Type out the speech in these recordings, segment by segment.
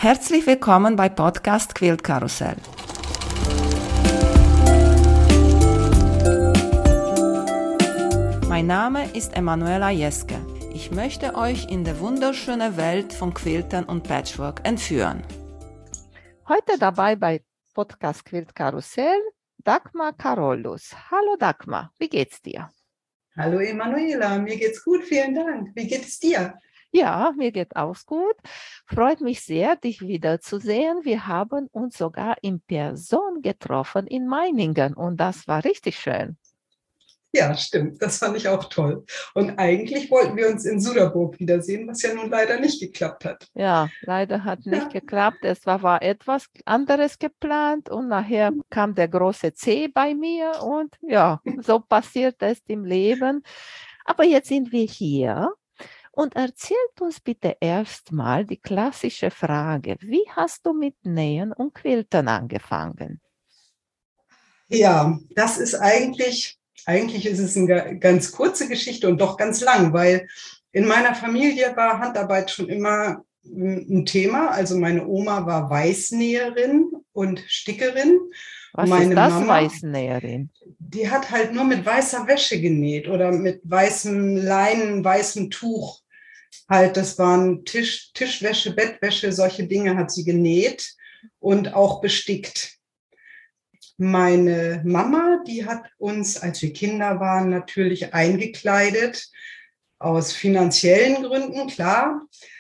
Herzlich willkommen bei Podcast Quilt Karussell. Mein Name ist Emanuela Jeske. Ich möchte euch in die wunderschöne Welt von Quiltern und Patchwork entführen. Heute dabei bei Podcast Quilt Karussell Dagmar Karolus. Hallo Dagmar, wie geht's dir? Hallo Emanuela, mir geht's gut, vielen Dank. Wie geht es dir? Ja, mir geht auch gut. Freut mich sehr, dich wiederzusehen. Wir haben uns sogar in Person getroffen in Meiningen und das war richtig schön. Ja, stimmt, das fand ich auch toll. Und eigentlich wollten wir uns in Suderburg wiedersehen, was ja nun leider nicht geklappt hat. Ja, leider hat nicht Ja. geklappt. Es war etwas anderes geplant und nachher kam der große C bei mir und ja, so passiert es im Leben. Aber jetzt sind wir hier. Und erzählt uns bitte erstmal die klassische Frage, wie hast du mit Nähen und Quiltern angefangen? Ja, das ist eigentlich ist es eine ganz kurze Geschichte und doch ganz lang, weil in meiner Familie war Handarbeit schon immer ein Thema. Also meine Oma war Weißnäherin und Stickerin. Was ist Meine das, Mama, Weißnäherin? die hat halt nur mit weißer Wäsche genäht oder mit weißem Leinen, weißem Tuch. Halt, das waren Tischwäsche, Bettwäsche, solche Dinge hat sie genäht und auch bestickt. Meine Mama, die hat uns, als wir Kinder waren, natürlich eingekleidet, aus finanziellen Gründen, klar.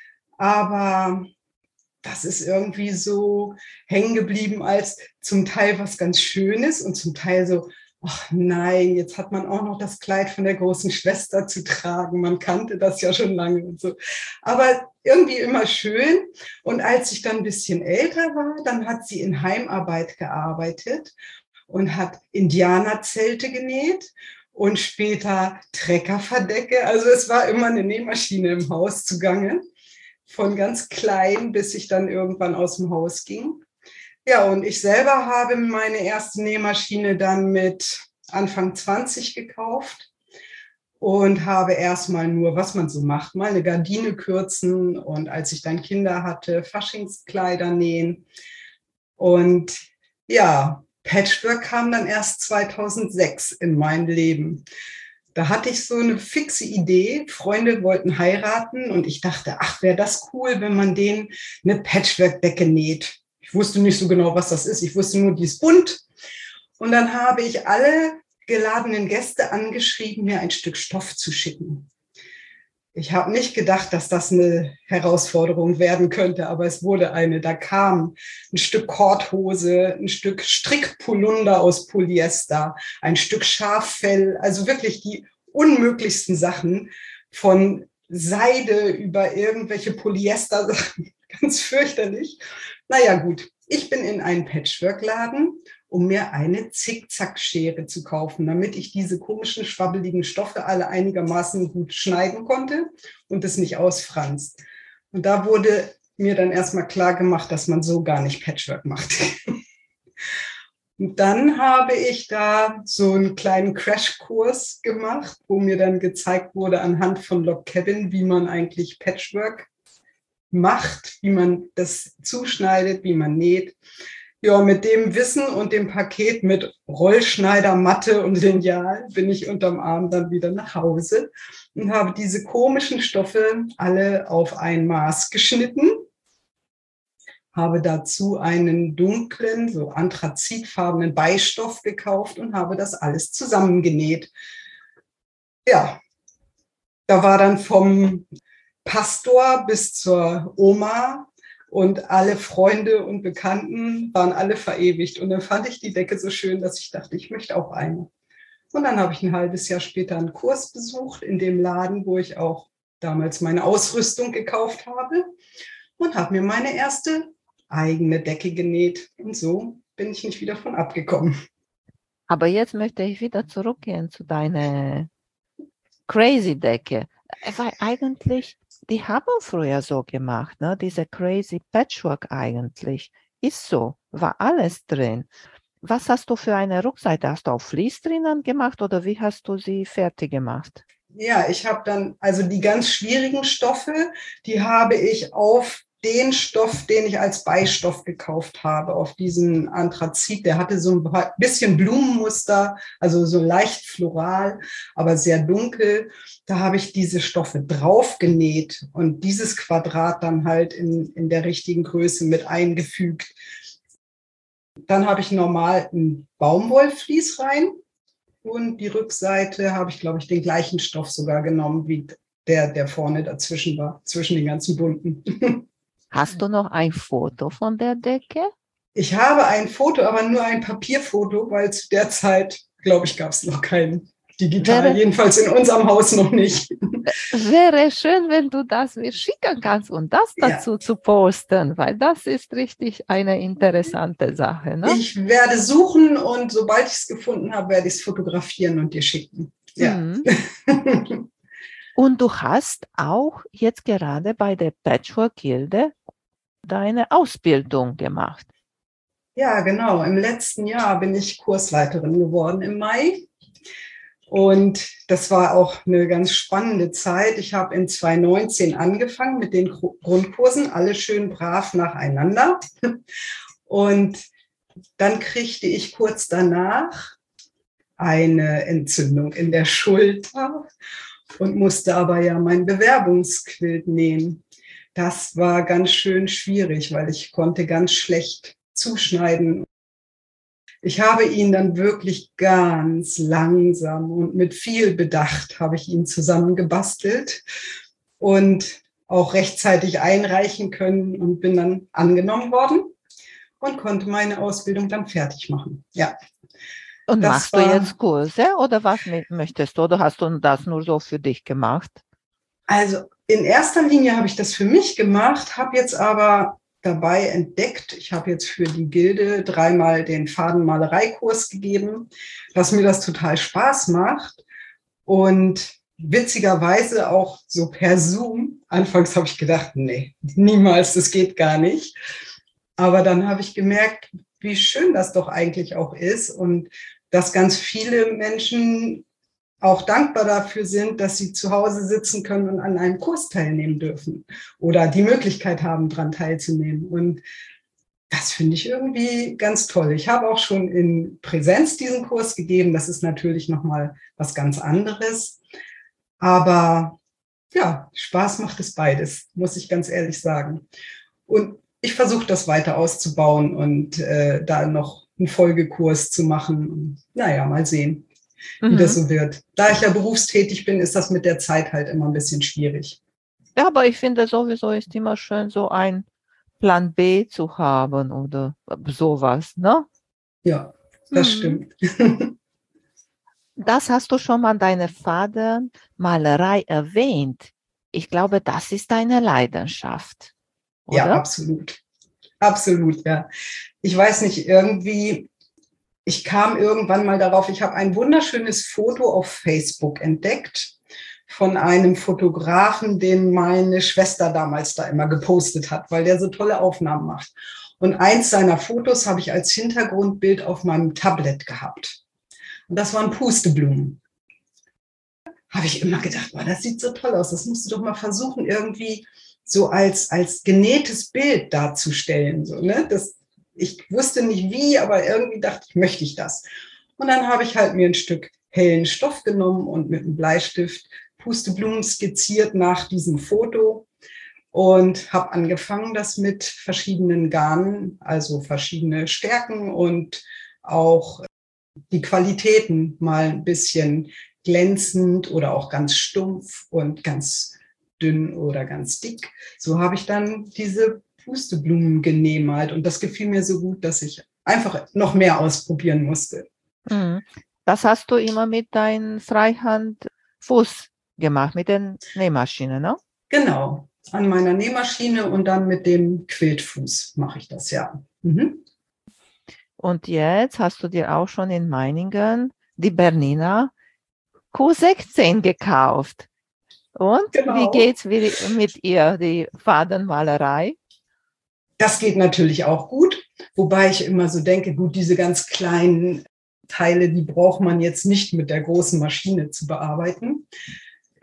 Aber das ist irgendwie so hängen geblieben als zum Teil was ganz Schönes und zum Teil so, ach nein, jetzt hat man auch noch das Kleid von der großen Schwester zu tragen. Man kannte das ja schon lange und so. Aber irgendwie immer schön. Und als ich dann ein bisschen älter war, dann hat sie in Heimarbeit gearbeitet und hat Indianerzelte genäht und später Treckerverdecke. Also es war immer eine Nähmaschine im Haus zugange, von ganz klein, bis ich dann irgendwann aus dem Haus ging. Ja, und ich selber habe meine erste Nähmaschine dann mit Anfang 20 gekauft und habe erstmal nur, was man so macht, mal eine Gardine kürzen und als ich dann Kinder hatte, Faschingskleider nähen. Und ja, Patchwork kam dann erst 2006 in mein Leben. Da hatte ich so eine fixe Idee. Freunde wollten heiraten und ich dachte, ach, wäre das cool, wenn man denen eine Patchwork-Decke näht. Ich wusste nicht so genau, was das ist. Ich wusste nur, die ist bunt. Und dann habe ich alle geladenen Gäste angeschrieben, mir ein Stück Stoff zu schicken. Ich habe nicht gedacht, dass das eine Herausforderung werden könnte, aber es wurde eine. Da kam ein Stück Korthose, ein Stück Strickpolunder aus Polyester, ein Stück Schaffell, also wirklich die unmöglichsten Sachen, von Seide über irgendwelche Polyester-Sachen, ganz fürchterlich. Naja, gut, ich bin in einen Patchwork-Laden, um mir eine Zickzackschere zu kaufen, damit ich diese komischen, schwabbeligen Stoffe alle einigermaßen gut schneiden konnte und es nicht ausfranst. Und da wurde mir dann erstmal klar gemacht, dass man so gar nicht Patchwork macht. Und dann habe ich da so einen kleinen Crashkurs gemacht, wo mir dann gezeigt wurde anhand von Log Cabin, wie man eigentlich Patchwork macht, wie man das zuschneidet, wie man näht. Ja, mit dem Wissen und dem Paket mit Rollschneider, Matte und Lineal bin ich unterm Arm dann wieder nach Hause und habe diese komischen Stoffe alle auf ein Maß geschnitten, habe dazu einen dunklen, so anthrazitfarbenen Beistoff gekauft und habe das alles zusammengenäht. Ja, da war dann vom Pastor bis zur Oma und alle Freunde und Bekannten waren alle verewigt. Und dann fand ich die Decke so schön, dass ich dachte, ich möchte auch eine. Und dann habe ich ein halbes Jahr später einen Kurs besucht in dem Laden, wo ich auch damals meine Ausrüstung gekauft habe und habe mir meine erste eigene Decke genäht. Und so bin ich nicht wieder von abgekommen. Aber jetzt möchte ich wieder zurückgehen zu deiner Crazy-Decke. Weil eigentlich, die haben früher so gemacht, ne? Diese Crazy Patchwork eigentlich. Ist so, war alles drin. Was hast du für eine Rückseite? Hast du auch Vlies drinnen gemacht oder wie hast du sie fertig gemacht? Ja, ich habe dann, also die ganz schwierigen Stoffe, die habe ich auf den Stoff, den ich als Beistoff gekauft habe, auf diesen Anthrazit. Der hatte so ein bisschen Blumenmuster, also so leicht floral, aber sehr dunkel. Da habe ich diese Stoffe drauf genäht und dieses Quadrat dann halt in der richtigen Größe mit eingefügt. Dann habe ich normal ein Baumwollvlies rein und die Rückseite habe ich, glaube ich, den gleichen Stoff sogar genommen, wie der vorne dazwischen war, zwischen den ganzen bunten. Hast du noch ein Foto von der Decke? Ich habe ein Foto, aber nur ein Papierfoto, weil zu der Zeit, glaube ich, gab es noch kein digital, jedenfalls in unserem Haus noch nicht. Wäre schön, wenn du das mir schicken kannst und das dazu zu posten, weil das ist richtig eine interessante Sache. Ne? Ich werde suchen und sobald ich es gefunden habe, werde ich es fotografieren und dir schicken. Ja. Mhm. Und du hast auch jetzt gerade bei der Patchwork-Gilde deine Ausbildung gemacht. Ja, genau. Im letzten Jahr bin ich Kursleiterin geworden im Mai. Und das war auch eine ganz spannende Zeit. Ich habe in 2019 angefangen mit den Grundkursen, alle schön brav nacheinander. Und dann kriegte ich kurz danach eine Entzündung in der Schulter und musste aber ja mein Bewerbungsquilt nähen. Das war ganz schön schwierig, weil ich konnte ganz schlecht zuschneiden. Ich habe ihn dann wirklich ganz langsam und mit viel Bedacht habe ich ihn zusammengebastelt und auch rechtzeitig einreichen können und bin dann angenommen worden und konnte meine Ausbildung dann fertig machen. Ja. Und machst du jetzt Kurse oder was möchtest du? Oder hast du das nur so für dich gemacht? Also in erster Linie habe ich das für mich gemacht, habe jetzt aber dabei entdeckt, ich habe jetzt für die Gilde 3-mal den Fadenmalereikurs gegeben, dass mir das total Spaß macht und witzigerweise auch so per Zoom. Anfangs habe ich gedacht, nee, niemals, das geht gar nicht. Aber dann habe ich gemerkt, wie schön das doch eigentlich auch ist und dass ganz viele Menschen auch dankbar dafür sind, dass sie zu Hause sitzen können und an einem Kurs teilnehmen dürfen oder die Möglichkeit haben, daran teilzunehmen. Und das finde ich irgendwie ganz toll. Ich habe auch schon in Präsenz diesen Kurs gegeben. Das ist natürlich nochmal was ganz anderes. Aber ja, Spaß macht es beides, muss ich ganz ehrlich sagen. Und ich versuche das weiter auszubauen und da noch einen Folgekurs zu machen. Und, naja, mal sehen, wie das so wird. Da ich ja berufstätig bin, ist das mit der Zeit halt immer ein bisschen schwierig. Ja, aber ich finde sowieso ist immer schön, so ein Plan B zu haben oder sowas, ne? Ja, das stimmt. Das hast du schon mal deine Fadenmalerei erwähnt. Ich glaube, das ist deine Leidenschaft, oder? Ja, absolut. Absolut, ja. Ich weiß nicht, irgendwie, ich kam irgendwann mal darauf, ich habe ein wunderschönes Foto auf Facebook entdeckt von einem Fotografen, den meine Schwester damals da immer gepostet hat, weil der so tolle Aufnahmen macht. Und eins seiner Fotos habe ich als Hintergrundbild auf meinem Tablet gehabt. Und das waren Pusteblumen. Habe ich immer gedacht, boah, das sieht so toll aus. Das musst du doch mal versuchen, irgendwie so als genähtes Bild darzustellen. So, ne? Ich wusste nicht wie, aber irgendwie dachte ich, möchte ich das. Und dann habe ich halt mir ein Stück hellen Stoff genommen und mit einem Bleistift Pusteblumen skizziert nach diesem Foto und habe angefangen, das mit verschiedenen Garnen, also verschiedene Stärken und auch die Qualitäten mal ein bisschen glänzend oder auch ganz stumpf und ganz dünn oder ganz dick. So habe ich dann diese Pusteblumen genämalt und das gefiel mir so gut, dass ich einfach noch mehr ausprobieren musste. Das hast du immer mit deinem Freihandfuß gemacht, mit der Nähmaschine, ne? Genau, an meiner Nähmaschine und dann mit dem Quiltfuß mache ich das, ja. Und jetzt hast du dir auch schon in Meiningen die Bernina Q16 gekauft. Und wie geht's mit ihr, die Fadenmalerei? Das geht natürlich auch gut, wobei ich immer so denke, gut, diese ganz kleinen Teile, die braucht man jetzt nicht mit der großen Maschine zu bearbeiten.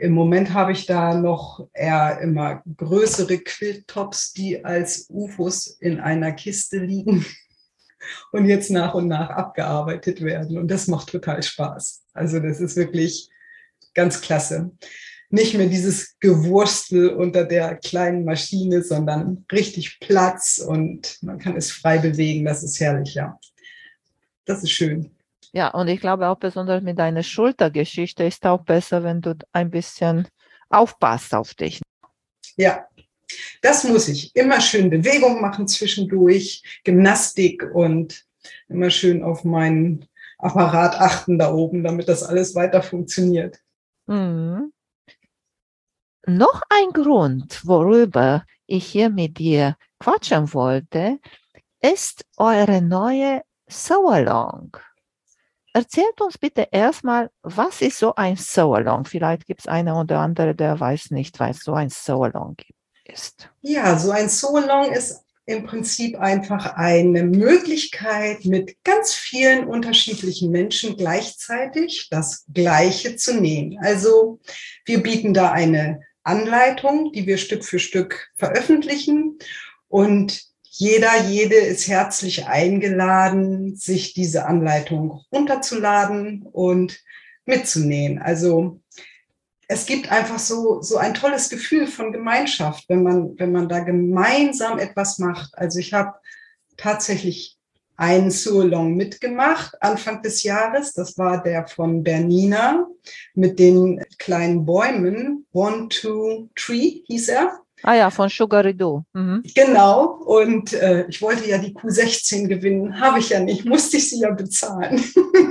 Im Moment habe ich da noch eher immer größere Quilltops, die als UFOs in einer Kiste liegen und jetzt nach und nach abgearbeitet werden. Und das macht total Spaß. Also das ist wirklich ganz klasse. Nicht mehr dieses Gewurstel unter der kleinen Maschine, sondern richtig Platz und man kann es frei bewegen. Das ist herrlich, ja. Das ist schön. Ja, und ich glaube auch besonders mit deiner Schultergeschichte ist auch besser, wenn du ein bisschen aufpasst auf dich. Ja, das muss ich. Immer schön Bewegung machen zwischendurch, Gymnastik und immer schön auf meinen Apparat achten da oben, damit das alles weiter funktioniert. Mhm. Noch ein Grund, worüber ich hier mit dir quatschen wollte, ist eure neue Sew-Along. Erzählt uns bitte erstmal, was ist so ein Sew-Along? Vielleicht gibt es eine oder andere, der weiß nicht, was so ein Sew-Along ist. Ja, so ein Sew-Along ist im Prinzip einfach eine Möglichkeit, mit ganz vielen unterschiedlichen Menschen gleichzeitig das Gleiche zu nähen. Also wir bieten da eine Anleitung, die wir Stück für Stück veröffentlichen und jede ist herzlich eingeladen, sich diese Anleitung runterzuladen und mitzunähen. Also es gibt einfach so ein tolles Gefühl von Gemeinschaft, wenn man da gemeinsam etwas macht. Also ich habe tatsächlich einen Sew-Along mitgemacht Anfang des Jahres. Das war der von Bernina mit den kleinen Bäumen. 1, 2, 3 hieß er. Ah ja, von Sugaridoo. Mhm. Genau. Und ich wollte ja die Q16 gewinnen. Habe ich ja nicht. Musste ich sie ja bezahlen.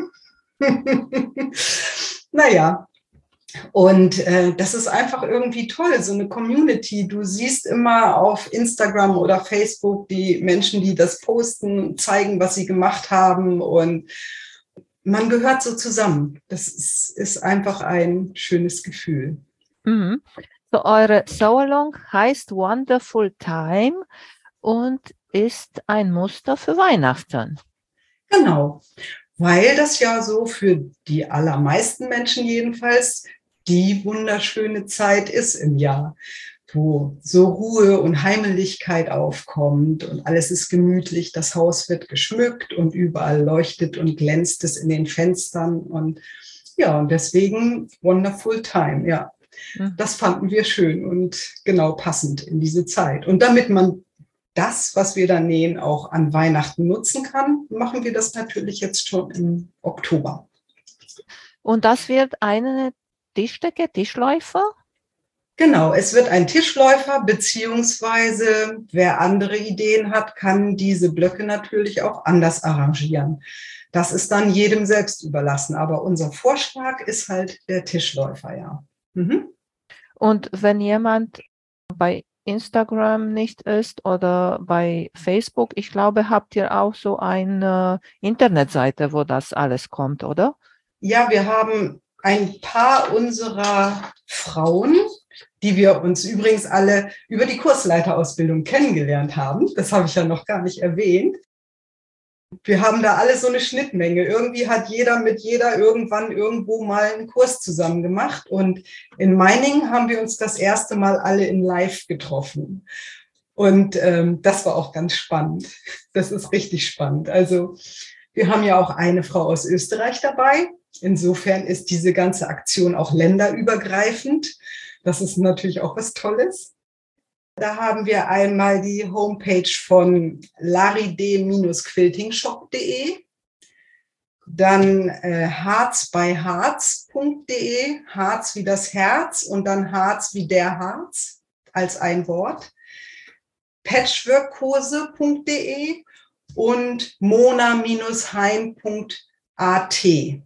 Naja. Und das ist einfach irgendwie toll, so eine Community. Du siehst immer auf Instagram oder Facebook die Menschen, die das posten, zeigen, was sie gemacht haben und man gehört so zusammen. Das ist einfach ein schönes Gefühl. Mhm. So, eure Sew-Along heißt Wonderful Time und ist ein Muster für Weihnachten. Genau, weil das ja so für die allermeisten Menschen jedenfalls die wunderschöne Zeit ist im Jahr, wo so Ruhe und Heimeligkeit aufkommt und alles ist gemütlich, das Haus wird geschmückt und überall leuchtet und glänzt es in den Fenstern und ja, und deswegen Wonderful Time, ja. Das fanden wir schön und genau passend in diese Zeit. Und damit man das, was wir da nähen, auch an Weihnachten nutzen kann, machen wir das natürlich jetzt schon im Oktober. Und das wird eine Tischdecke, Tischläufer? Genau, es wird ein Tischläufer, beziehungsweise wer andere Ideen hat, kann diese Blöcke natürlich auch anders arrangieren. Das ist dann jedem selbst überlassen, aber unser Vorschlag ist halt der Tischläufer, ja. Mhm. Und wenn jemand bei Instagram nicht ist oder bei Facebook, ich glaube, habt ihr auch so eine Internetseite, wo das alles kommt, oder? Ja, wir haben ein paar unserer Frauen, die wir uns übrigens alle über die Kursleiterausbildung kennengelernt haben. Das habe ich ja noch gar nicht erwähnt. Wir haben da alle so eine Schnittmenge. Irgendwie hat jeder mit jeder irgendwann irgendwo mal einen Kurs zusammen gemacht. Und in Meiningen haben wir uns das erste Mal alle in Live getroffen. Und das war auch ganz spannend. Das ist richtig spannend. Also wir haben ja auch eine Frau aus Österreich dabei. Insofern ist diese ganze Aktion auch länderübergreifend. Das ist natürlich auch was Tolles. Da haben wir einmal die Homepage von laride-quiltingshop.de, dann harzbyharz.de, Harz wie das Herz und dann Harz wie der Harz als ein Wort, patchworkkurse.de und mona-hein.at.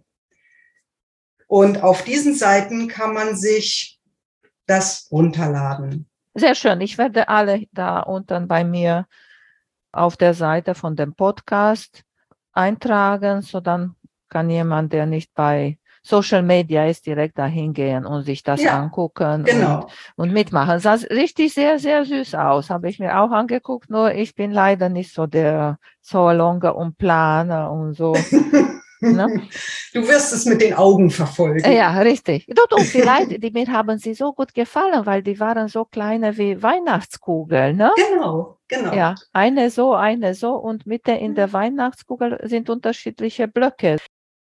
Und auf diesen Seiten kann man sich das runterladen. Sehr schön. Ich werde alle da unten bei mir auf der Seite von dem Podcast eintragen, so dann kann jemand, der nicht bei Social Media ist, direkt dahin gehen und sich das angucken genau. und mitmachen. Das sah richtig sehr, sehr süß aus. Habe ich mir auch angeguckt, nur ich bin leider nicht so der Sew-Alonger und Planer und so. Ne? Du wirst es mit den Augen verfolgen. Ja, richtig. Du, vielleicht, mir haben sie so gut gefallen, weil die waren so kleine wie Weihnachtskugeln, ne? Genau, genau. Ja, eine so und Mitte in der Weihnachtskugel sind unterschiedliche Blöcke.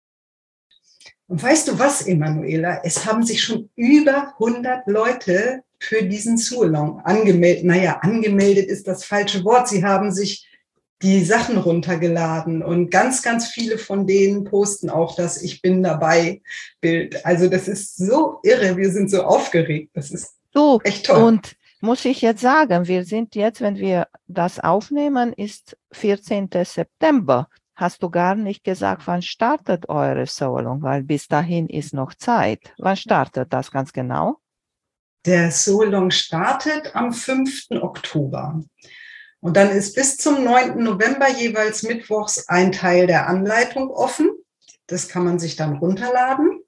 Und weißt du was, Emanuela? Es haben sich schon über 100 Leute für diesen Sualong angemeldet. Naja, angemeldet ist das falsche Wort. Sie haben sich die Sachen runtergeladen und ganz, ganz viele von denen posten auch das Ich bin dabei Bild. Also das ist so irre. Wir sind so aufgeregt. Das ist Du, echt toll. und muss ich jetzt sagen, wir sind jetzt, wenn wir das aufnehmen, ist 14. September. Hast du gar nicht gesagt, wann startet eure Solong? Weil bis dahin ist noch Zeit. Wann startet das ganz genau? Der Solong startet am 5. Oktober. Und dann ist bis zum 9. November jeweils mittwochs ein Teil der Anleitung offen. Das kann man sich dann runterladen.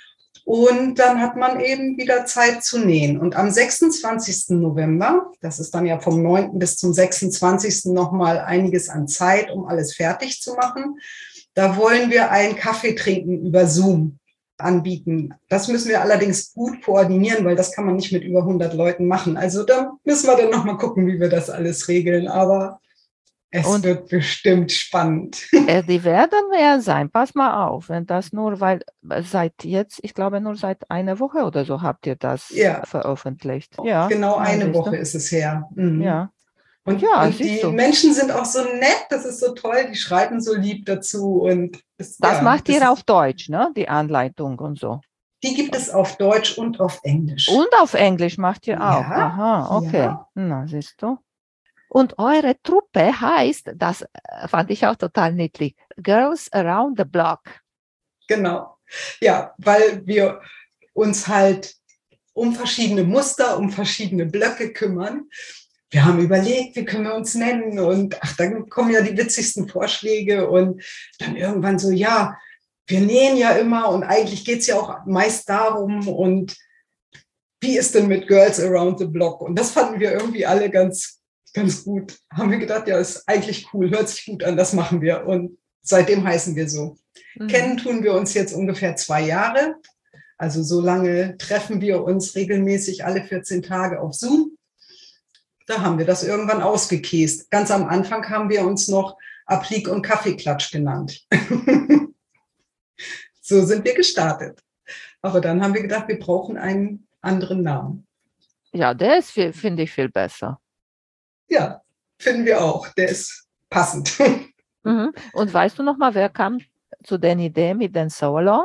Und dann hat man eben wieder Zeit zu nähen. Und am 26. November, das ist dann ja vom 9. bis zum 26. nochmal einiges an Zeit, um alles fertig zu machen. Da wollen wir einen Kaffee trinken über Zoom anbieten. Das müssen wir allerdings gut koordinieren, weil das kann man nicht mit über 100 Leuten machen. Also da müssen wir dann nochmal gucken, wie wir das alles regeln. Aber es wird bestimmt spannend. Die werden mehr sein. Pass mal auf, wenn das nur, weil seit jetzt, ich glaube nur seit einer Woche oder so habt ihr das veröffentlicht. Ja, genau eine Woche ist es her. Mhm. Ja. Und die Menschen sind auch so nett, das ist so toll, die schreiben so lieb dazu. Und das macht ihr auf Deutsch, ne? Die Anleitung und so. Die gibt es auf Deutsch und auf Englisch. Und auf Englisch macht ihr auch? Ja, aha, okay. Ja. Na, siehst du. Und eure Truppe heißt, das fand ich auch total niedlich, Girls Around the Block. Genau. Ja, weil wir uns halt um verschiedene Muster, um verschiedene Blöcke kümmern. Wir haben überlegt, wie können wir uns nennen und dann kommen ja die witzigsten Vorschläge und dann irgendwann so, ja, wir nähen ja immer und eigentlich geht es ja auch meist darum und wie ist denn mit Girls Around the Block? Und das fanden wir irgendwie alle ganz gut. Haben wir gedacht, ja, ist eigentlich cool, hört sich gut an, das machen wir. Und seitdem heißen wir so. Kennen tun wir uns jetzt ungefähr 2 Jahre. Also so lange treffen wir uns regelmäßig alle 14 Tage auf Zoom. Da haben wir das irgendwann ausgekäst. Ganz am Anfang haben wir uns noch Applique und Kaffeeklatsch genannt. So sind wir gestartet. Aber dann haben wir gedacht, wir brauchen einen anderen Namen. Ja, der ist, finde ich, viel besser. Ja, finden wir auch. Der ist passend. Und weißt du noch mal, wer kam zu der Idee mit den Solong?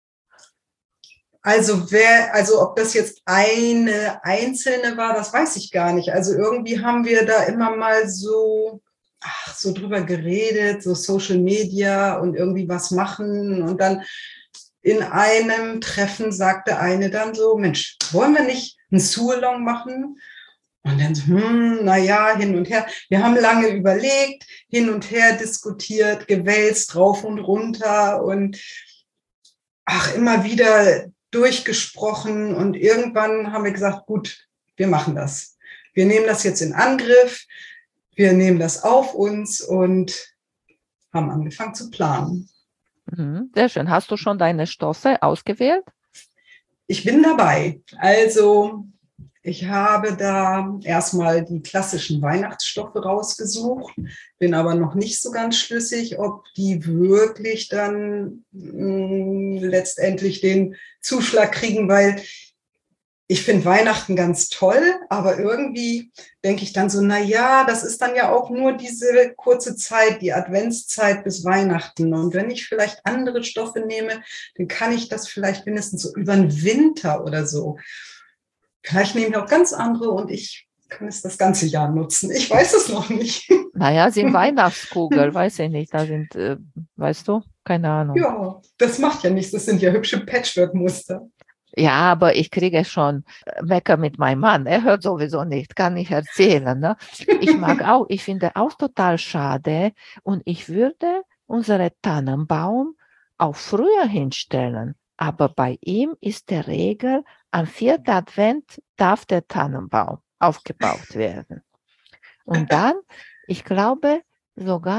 Also ob das jetzt eine einzelne war, das weiß ich gar nicht. Also irgendwie haben wir da immer mal so drüber geredet, so Social Media und irgendwie was machen. Und dann in einem Treffen sagte eine dann so, Mensch, wollen wir nicht einen Sualong machen? Und dann so, naja, hin und her. Wir haben lange überlegt, hin und her diskutiert, gewälzt, rauf und runter und immer wieder durchgesprochen. Und irgendwann haben wir gesagt, gut, wir machen das. Wir nehmen das jetzt in Angriff. Wir nehmen das auf uns und haben angefangen zu planen. Sehr schön. Hast du schon deine Stoffe ausgewählt? Ich bin dabei. Also ich habe da erstmal die klassischen Weihnachtsstoffe rausgesucht, bin aber noch nicht so ganz schlüssig, ob die wirklich dann letztendlich den Zuschlag kriegen, weil ich finde Weihnachten ganz toll, aber irgendwie denke ich dann so, naja, das ist dann ja auch nur diese kurze Zeit, die Adventszeit bis Weihnachten. Und wenn ich vielleicht andere Stoffe nehme, dann kann ich das vielleicht mindestens so über den Winter oder so. Vielleicht nehme ich auch ganz andere und ich kann es das ganze Jahr nutzen. Ich weiß es noch nicht. Naja, sind Weihnachtskugel, weiß ich nicht. Da sind, weißt du, keine Ahnung. Ja, das macht ja nichts. Das sind ja hübsche Patchwork-Muster. Ja, aber ich kriege schon Mecker mit meinem Mann. Er hört sowieso nicht, kann ich erzählen. Ne? Ich finde auch total schade und ich würde unseren Tannenbaum auch früher hinstellen. Aber bei ihm ist der Regel, am 4. Advent darf der Tannenbaum aufgebaut werden. Und dann, ich glaube sogar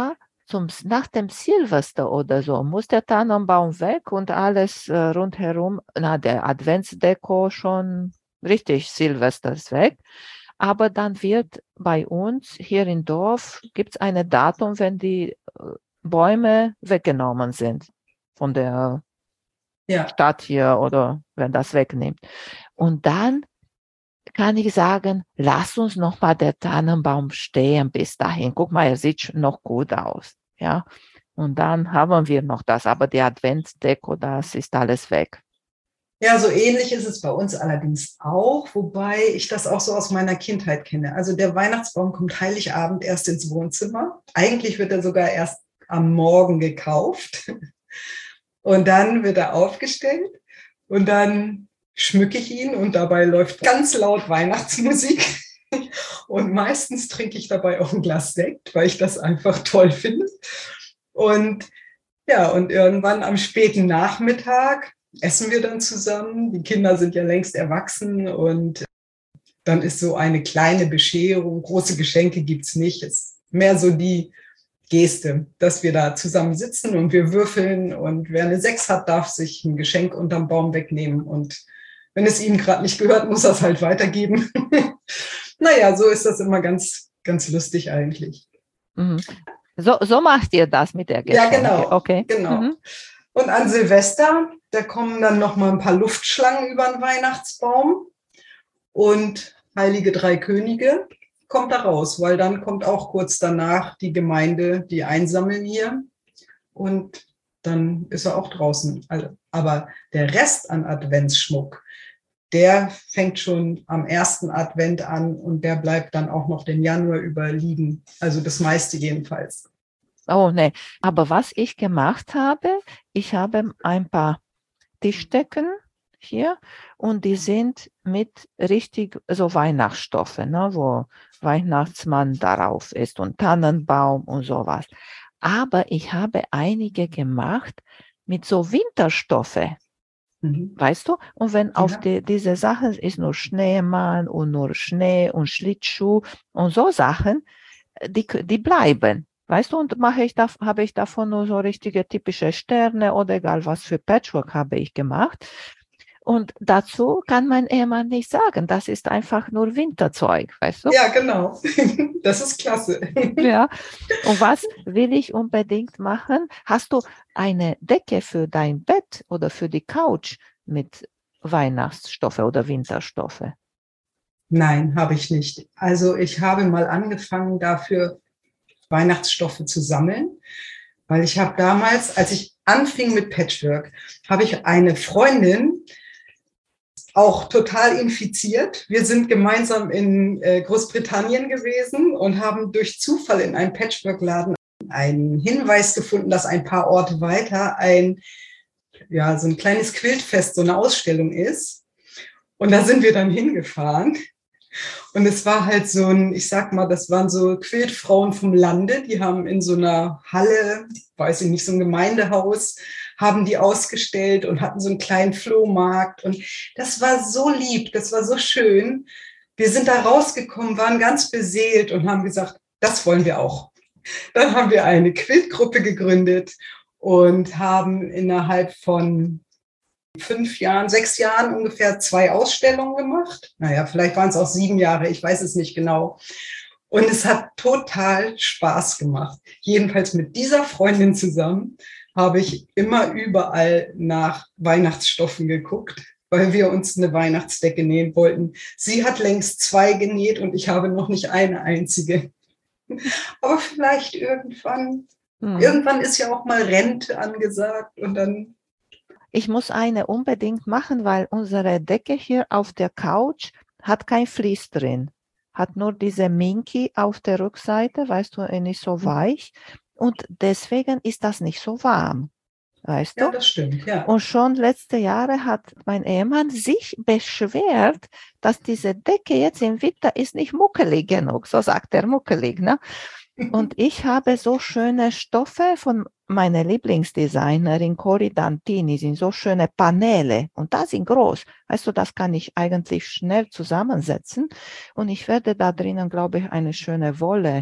nach dem Silvester oder so muss der Tannenbaum weg und alles rundherum, der Adventsdeko schon richtig, Silvester ist weg. Aber dann wird bei uns hier im Dorf, gibt es ein Datum, wenn die Bäume weggenommen sind von der Stadt hier oder wenn das wegnimmt. Und dann kann ich sagen, lass uns noch mal der Tannenbaum stehen bis dahin. Guck mal, er sieht noch gut aus. Ja, und dann haben wir noch das, aber die Adventsdeko, das ist alles weg. Ja, so ähnlich ist es bei uns allerdings auch, wobei ich das auch so aus meiner Kindheit kenne. Also der Weihnachtsbaum kommt Heiligabend erst ins Wohnzimmer. Eigentlich wird er sogar erst am Morgen gekauft. Und dann wird er aufgestellt und dann schmücke ich ihn und dabei läuft ganz laut Weihnachtsmusik. Und meistens trinke ich dabei auch ein Glas Sekt, weil ich das einfach toll finde. Und ja, und irgendwann am späten Nachmittag essen wir dann zusammen. Die Kinder sind ja längst erwachsen und dann ist so eine kleine Bescherung. Große Geschenke gibt es nicht. Es ist mehr so die Geste, dass wir da zusammen sitzen und wir würfeln und wer eine 6 hat, darf sich ein Geschenk unterm Baum wegnehmen und wenn es ihm gerade nicht gehört, muss er es halt weitergeben. Naja, so ist das immer ganz, ganz lustig eigentlich. Mhm. So macht ihr das mit der Geschenke? Ja, genau. Okay. Genau. Mhm. Und an Silvester, da kommen dann noch mal ein paar Luftschlangen über den Weihnachtsbaum und Heilige Drei Könige kommt da raus, weil dann kommt auch kurz danach die Gemeinde, die einsammeln hier und dann ist er auch draußen. Aber der Rest an Adventsschmuck, der fängt schon am ersten Advent an und der bleibt dann auch noch den Januar über liegen. Also das meiste jedenfalls. Oh, nee. Aber was ich gemacht habe, ich habe ein paar Tischdecken hier und die sind mit richtig so Weihnachtsstoffe, ne, wo Weihnachtsmann darauf ist und Tannenbaum und sowas. Aber ich habe einige gemacht mit so Winterstoffe. Weißt du? Und wenn auf diese Sachen ist nur Schneemann und nur Schnee und Schlittschuh und so Sachen, die bleiben. Weißt du, und habe ich davon nur so richtige typische Sterne oder egal was für Patchwork habe ich gemacht. Und dazu kann mein Ehemann nicht sagen, das ist einfach nur Winterzeug, weißt du? Ja, genau. Das ist klasse. Ja. Und was will ich unbedingt machen? Hast du eine Decke für dein Bett oder für die Couch mit Weihnachtsstoffe oder Winterstoffe? Nein, habe ich nicht. Also ich habe mal angefangen, dafür Weihnachtsstoffe zu sammeln, weil ich habe damals, als ich anfing mit Patchwork, habe ich eine Freundin auch total infiziert. Wir sind gemeinsam in Großbritannien gewesen und haben durch Zufall in einem Patchwork-Laden einen Hinweis gefunden, dass ein paar Orte weiter so ein kleines Quiltfest, so eine Ausstellung ist. Und da sind wir dann hingefahren. Und es war halt so ich sag mal, das waren so Quiltfrauen vom Lande, die haben in so einer Halle, weiß ich nicht, so ein Gemeindehaus, haben die ausgestellt und hatten so einen kleinen Flohmarkt. Und das war so lieb, das war so schön. Wir sind da rausgekommen, waren ganz beseelt und haben gesagt, das wollen wir auch. Dann haben wir eine Quiltgruppe gegründet und haben innerhalb von 6 Jahren ungefähr 2 Ausstellungen gemacht. Naja, vielleicht waren es auch 7 Jahre, ich weiß es nicht genau. Und es hat total Spaß gemacht. Jedenfalls mit dieser Freundin zusammen habe ich immer überall nach Weihnachtsstoffen geguckt, weil wir uns eine Weihnachtsdecke nähen wollten. Sie hat längst 2 genäht und ich habe noch nicht eine einzige. Aber vielleicht irgendwann. Irgendwann ist ja auch mal Rente angesagt und dann. Ich muss eine unbedingt machen, weil unsere Decke hier auf der Couch hat kein Vlies drin. Hat nur diese Minky auf der Rückseite, weißt du, nicht so weich. Und deswegen ist das nicht so warm. Weißt du? Ja, das stimmt, ja. Und schon letzte Jahre hat mein Ehemann sich beschwert, dass diese Decke jetzt im Winter ist nicht muckelig genug. So sagt er, muckelig, ne? Und ich habe so schöne Stoffe von meiner Lieblingsdesignerin Cori Dantini, sind so schöne Paneele und da sind groß. Weißt du, das kann ich eigentlich schnell zusammensetzen und ich werde da drinnen, glaube ich, eine schöne Wolle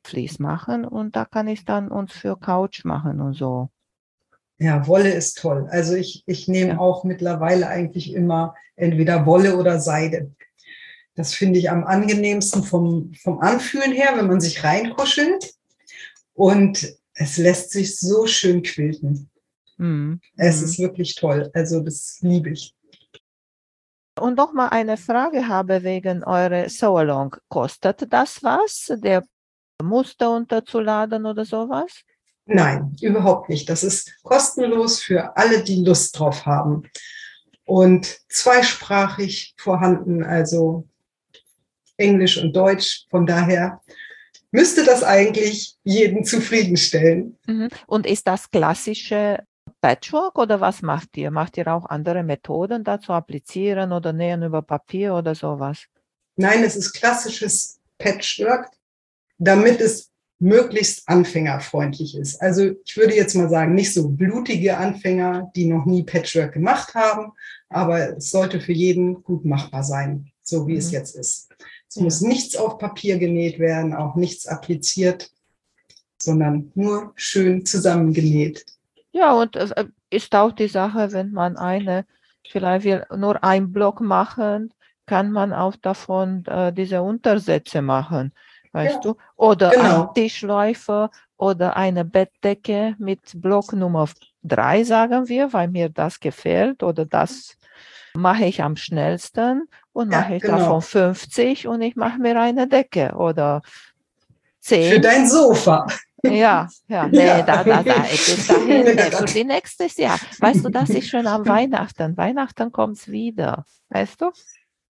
Fleece machen und da kann ich dann uns für Couch machen und so. Ja, Wolle ist toll. Also ich nehme Ja. auch mittlerweile eigentlich immer entweder Wolle oder Seide. Das finde ich am angenehmsten vom Anfühlen her, wenn man sich reinkuschelt. Und es lässt sich so schön quilten. Es ist wirklich toll. Also das liebe ich. Und noch mal eine Frage habe wegen eurer Sew-Along. Kostet das was, der Muster unterzuladen oder sowas? Nein, überhaupt nicht. Das ist kostenlos für alle, die Lust drauf haben. Und zweisprachig vorhanden, also Englisch und Deutsch. Von daher müsste das eigentlich jeden zufriedenstellen. Und ist das klassische Patchwork oder was macht ihr? Macht ihr auch andere Methoden dazu applizieren oder nähen über Papier oder sowas? Nein, es ist klassisches Patchwork, damit es möglichst anfängerfreundlich ist. Also ich würde jetzt mal sagen, nicht so blutige Anfänger, die noch nie Patchwork gemacht haben, aber es sollte für jeden gut machbar sein, so wie es jetzt ist. Es muss nichts auf Papier genäht werden, auch nichts appliziert, sondern nur schön zusammengenäht. Ja, und ist auch die Sache, wenn man vielleicht will nur einen Block machen, kann man auch davon diese Untersätze machen, weißt du? Oder ein Tischläufer oder eine Bettdecke mit Block Nummer 3, sagen wir, weil mir das gefällt oder das mache ich am schnellsten und mache ich davon 50 und ich mache mir eine Decke oder 10. Für dein Sofa. Ja, nee, da bis dahin, für die nächstes Jahr. Weißt du, das ist schon am Weihnachten. Weihnachten kommt es wieder, weißt du?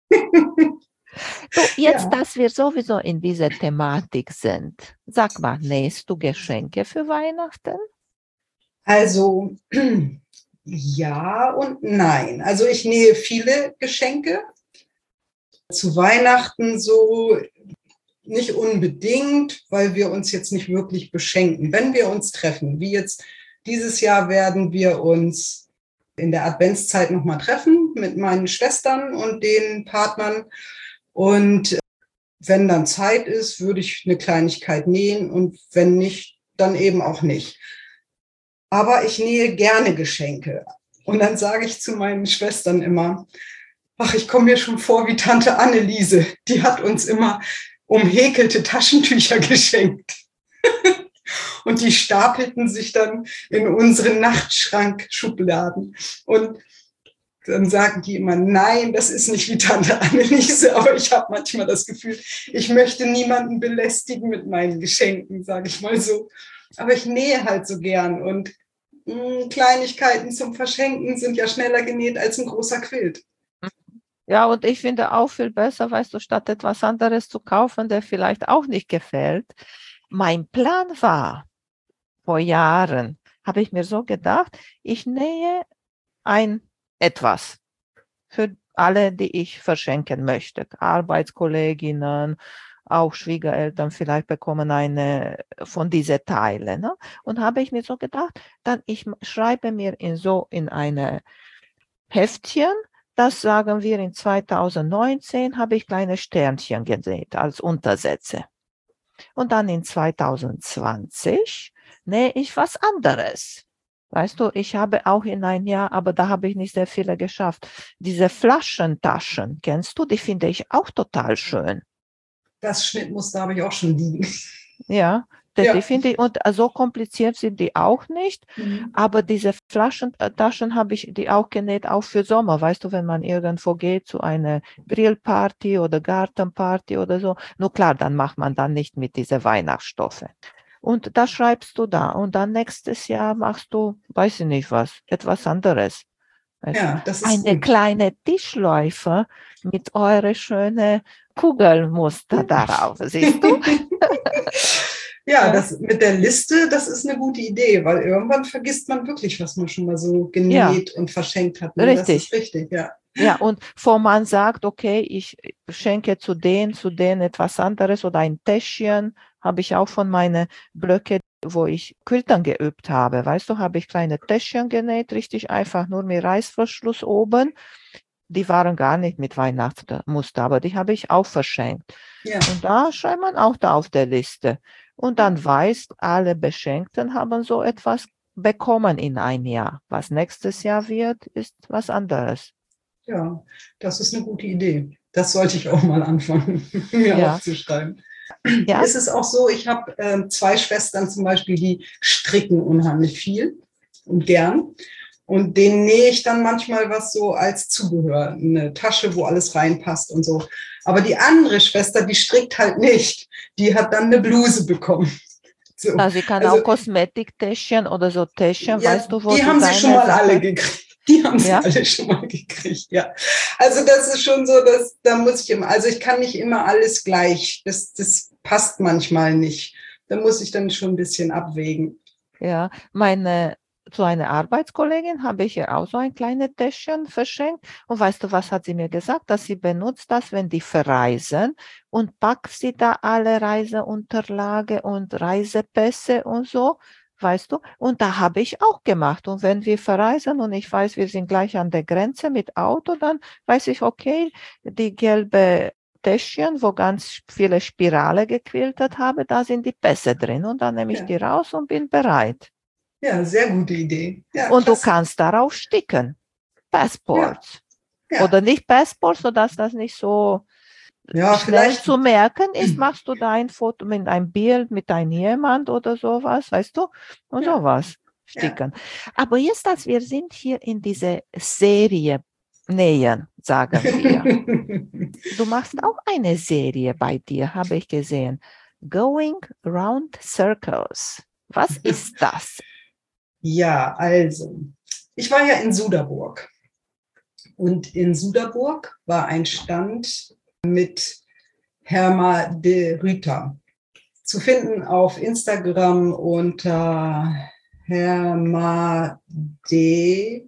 So, jetzt, dass wir sowieso in dieser Thematik sind, sag mal, nähst du Geschenke für Weihnachten? Also, ja und nein. Also ich nähe viele Geschenke. Zu Weihnachten so nicht unbedingt, weil wir uns jetzt nicht wirklich beschenken. Wenn wir uns treffen, wie jetzt dieses Jahr werden wir uns in der Adventszeit nochmal treffen mit meinen Schwestern und den Partnern. Und wenn dann Zeit ist, würde ich eine Kleinigkeit nähen und wenn nicht, dann eben auch nicht. Aber ich nähe gerne Geschenke. Und dann sage ich zu meinen Schwestern immer, ach, ich komme mir schon vor wie Tante Anneliese. Die hat uns immer umhäkelte Taschentücher geschenkt. Und die stapelten sich dann in unseren Nachtschrankschubladen. Und dann sagen die immer, nein, das ist nicht wie Tante Anneliese, aber ich habe manchmal das Gefühl, ich möchte niemanden belästigen mit meinen Geschenken, sage ich mal so. Aber ich nähe halt so gern und Kleinigkeiten zum Verschenken sind ja schneller genäht als ein großer Quilt. Ja, und ich finde auch viel besser, weißt du, statt etwas anderes zu kaufen, der vielleicht auch nicht gefällt. Mein Plan war, vor Jahren, habe ich mir so gedacht, ich nähe etwas für alle, die ich verschenken möchte. Arbeitskolleginnen, auch Schwiegereltern vielleicht bekommen eine von diesen Teilen. Ne? Und habe ich mir so gedacht, dann ich schreibe mir in eine Heftchen, das sagen wir in 2019, habe ich kleine Sternchen genäht als Untersätze. Und dann in 2020 nähe ich was anderes. Weißt du, ich habe auch in ein Jahr, aber da habe ich nicht sehr viele geschafft. Diese Flaschentaschen, kennst du? Die finde ich auch total schön. Das Schnittmuster habe ich auch schon liegen. Ja, die finde ich, und so kompliziert sind die auch nicht. Aber diese Flaschentaschen habe ich die auch genäht, auch für Sommer. Weißt du, wenn man irgendwo geht zu einer Grillparty oder Gartenparty oder so. Nur klar, dann macht man dann nicht mit diese Weihnachtsstoffe. Und das schreibst du da. Und dann nächstes Jahr machst du, weiß ich nicht was, etwas anderes. Ja, das ist eine gut. kleine Tischläufer mit eure schöne Kugelmuster darauf, siehst du? Ja, das mit der Liste, das ist eine gute Idee, weil irgendwann vergisst man wirklich, was man schon mal so genäht und verschenkt hat. Ne? Richtig. Das ist richtig, ja. Ja, und wo man sagt, okay, ich schenke zu denen etwas anderes oder ein Täschchen, habe ich auch von meinen Blöcke, wo ich Quiltern geübt habe. Weißt du, habe ich kleine Täschchen genäht, richtig einfach, nur mit Reißverschluss oben. Die waren gar nicht mit Weihnachtsmuster, aber die habe ich auch verschenkt. Ja. Und da schreibt man auch da auf der Liste. Und dann weißt, alle Beschenkten haben so etwas bekommen in ein Jahr. Was nächstes Jahr wird, ist was anderes. Ja, das ist eine gute Idee. Das sollte ich auch mal anfangen, mir Ja. aufzuschreiben. Ja? Es ist auch so, ich habe 2 Schwestern zum Beispiel, die stricken unheimlich viel und gern. Und denen nähe ich dann manchmal was so als Zubehör, eine Tasche, wo alles reinpasst und so. Aber die andere Schwester, die strickt halt nicht. Die hat dann eine Bluse bekommen. So. Also sie kann auch Kosmetiktäschchen oder so Täschchen, Ja, weißt du, wo die du haben sie schon deine mal alle Sache... gekriegt. Die haben sie Ja? alle schon mal gekriegt, ja. Also das ist schon so, dass da muss ich immer, also ich kann nicht immer alles gleich. Das passt manchmal nicht. Da muss ich dann schon ein bisschen abwägen. Ja, so eine Arbeitskollegin habe ich ihr auch so ein kleines Täschchen verschenkt. Und weißt du, was hat sie mir gesagt? Dass sie benutzt das, wenn die verreisen und packt sie da alle Reiseunterlagen und Reisepässe und so, weißt du? Und da habe ich auch gemacht. Und wenn wir verreisen und ich weiß, wir sind gleich an der Grenze mit Auto, dann weiß ich, okay, die gelbe Täschchen, wo ganz viele Spirale gequiltet habe, da sind die Pässe drin und dann nehme ich Ja, die raus und bin bereit. ja, sehr gute Idee. Ja, Und du klasse. kannst darauf sticken, Ja, Passports. ja. Oder nicht Passports, sodass das nicht so Ja, schnell vielleicht. zu merken ist, machst du da ein Foto mit einem Bild mit einem jemand oder sowas, weißt du? Und Ja, sowas ja. sticken. Aber jetzt, dass wir sind hier in diese Serie nähen, sagen wir. Du machst auch eine Serie bei dir, habe ich gesehen. Going Round Circles. Was ist das? Ja, also, ich war ja in Suderburg. Und in Suderburg war ein Stand mit Herma de Rüther. Zu finden auf Instagram unter Herma de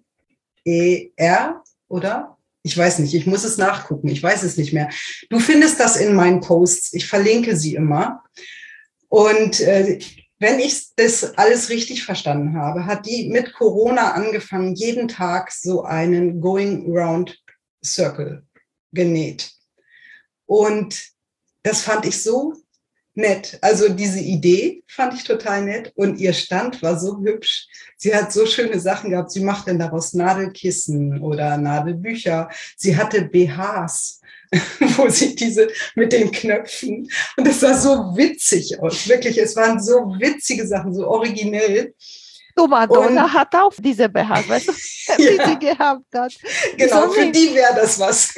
ER, oder? Ich weiß nicht, ich muss es nachgucken, ich weiß es nicht mehr. Du findest das in meinen Posts, ich verlinke sie immer. Und wenn ich das alles richtig verstanden habe, hat die mit Corona angefangen, jeden Tag so einen Going Round Circle genäht. Und das fand ich so nett. Also diese Idee fand ich total nett und ihr Stand war so hübsch. Sie hat so schöne Sachen gehabt. Sie macht dann daraus Nadelkissen oder Nadelbücher. Sie hatte BHs, wo sie diese mit den Knöpfen, und das sah so witzig aus. Wirklich, es waren so witzige Sachen, so originell. Du, Madonna Und hat auch diese BHs, weißt du, die ja, sie gehabt hat. genau, So für nicht. die wäre das was.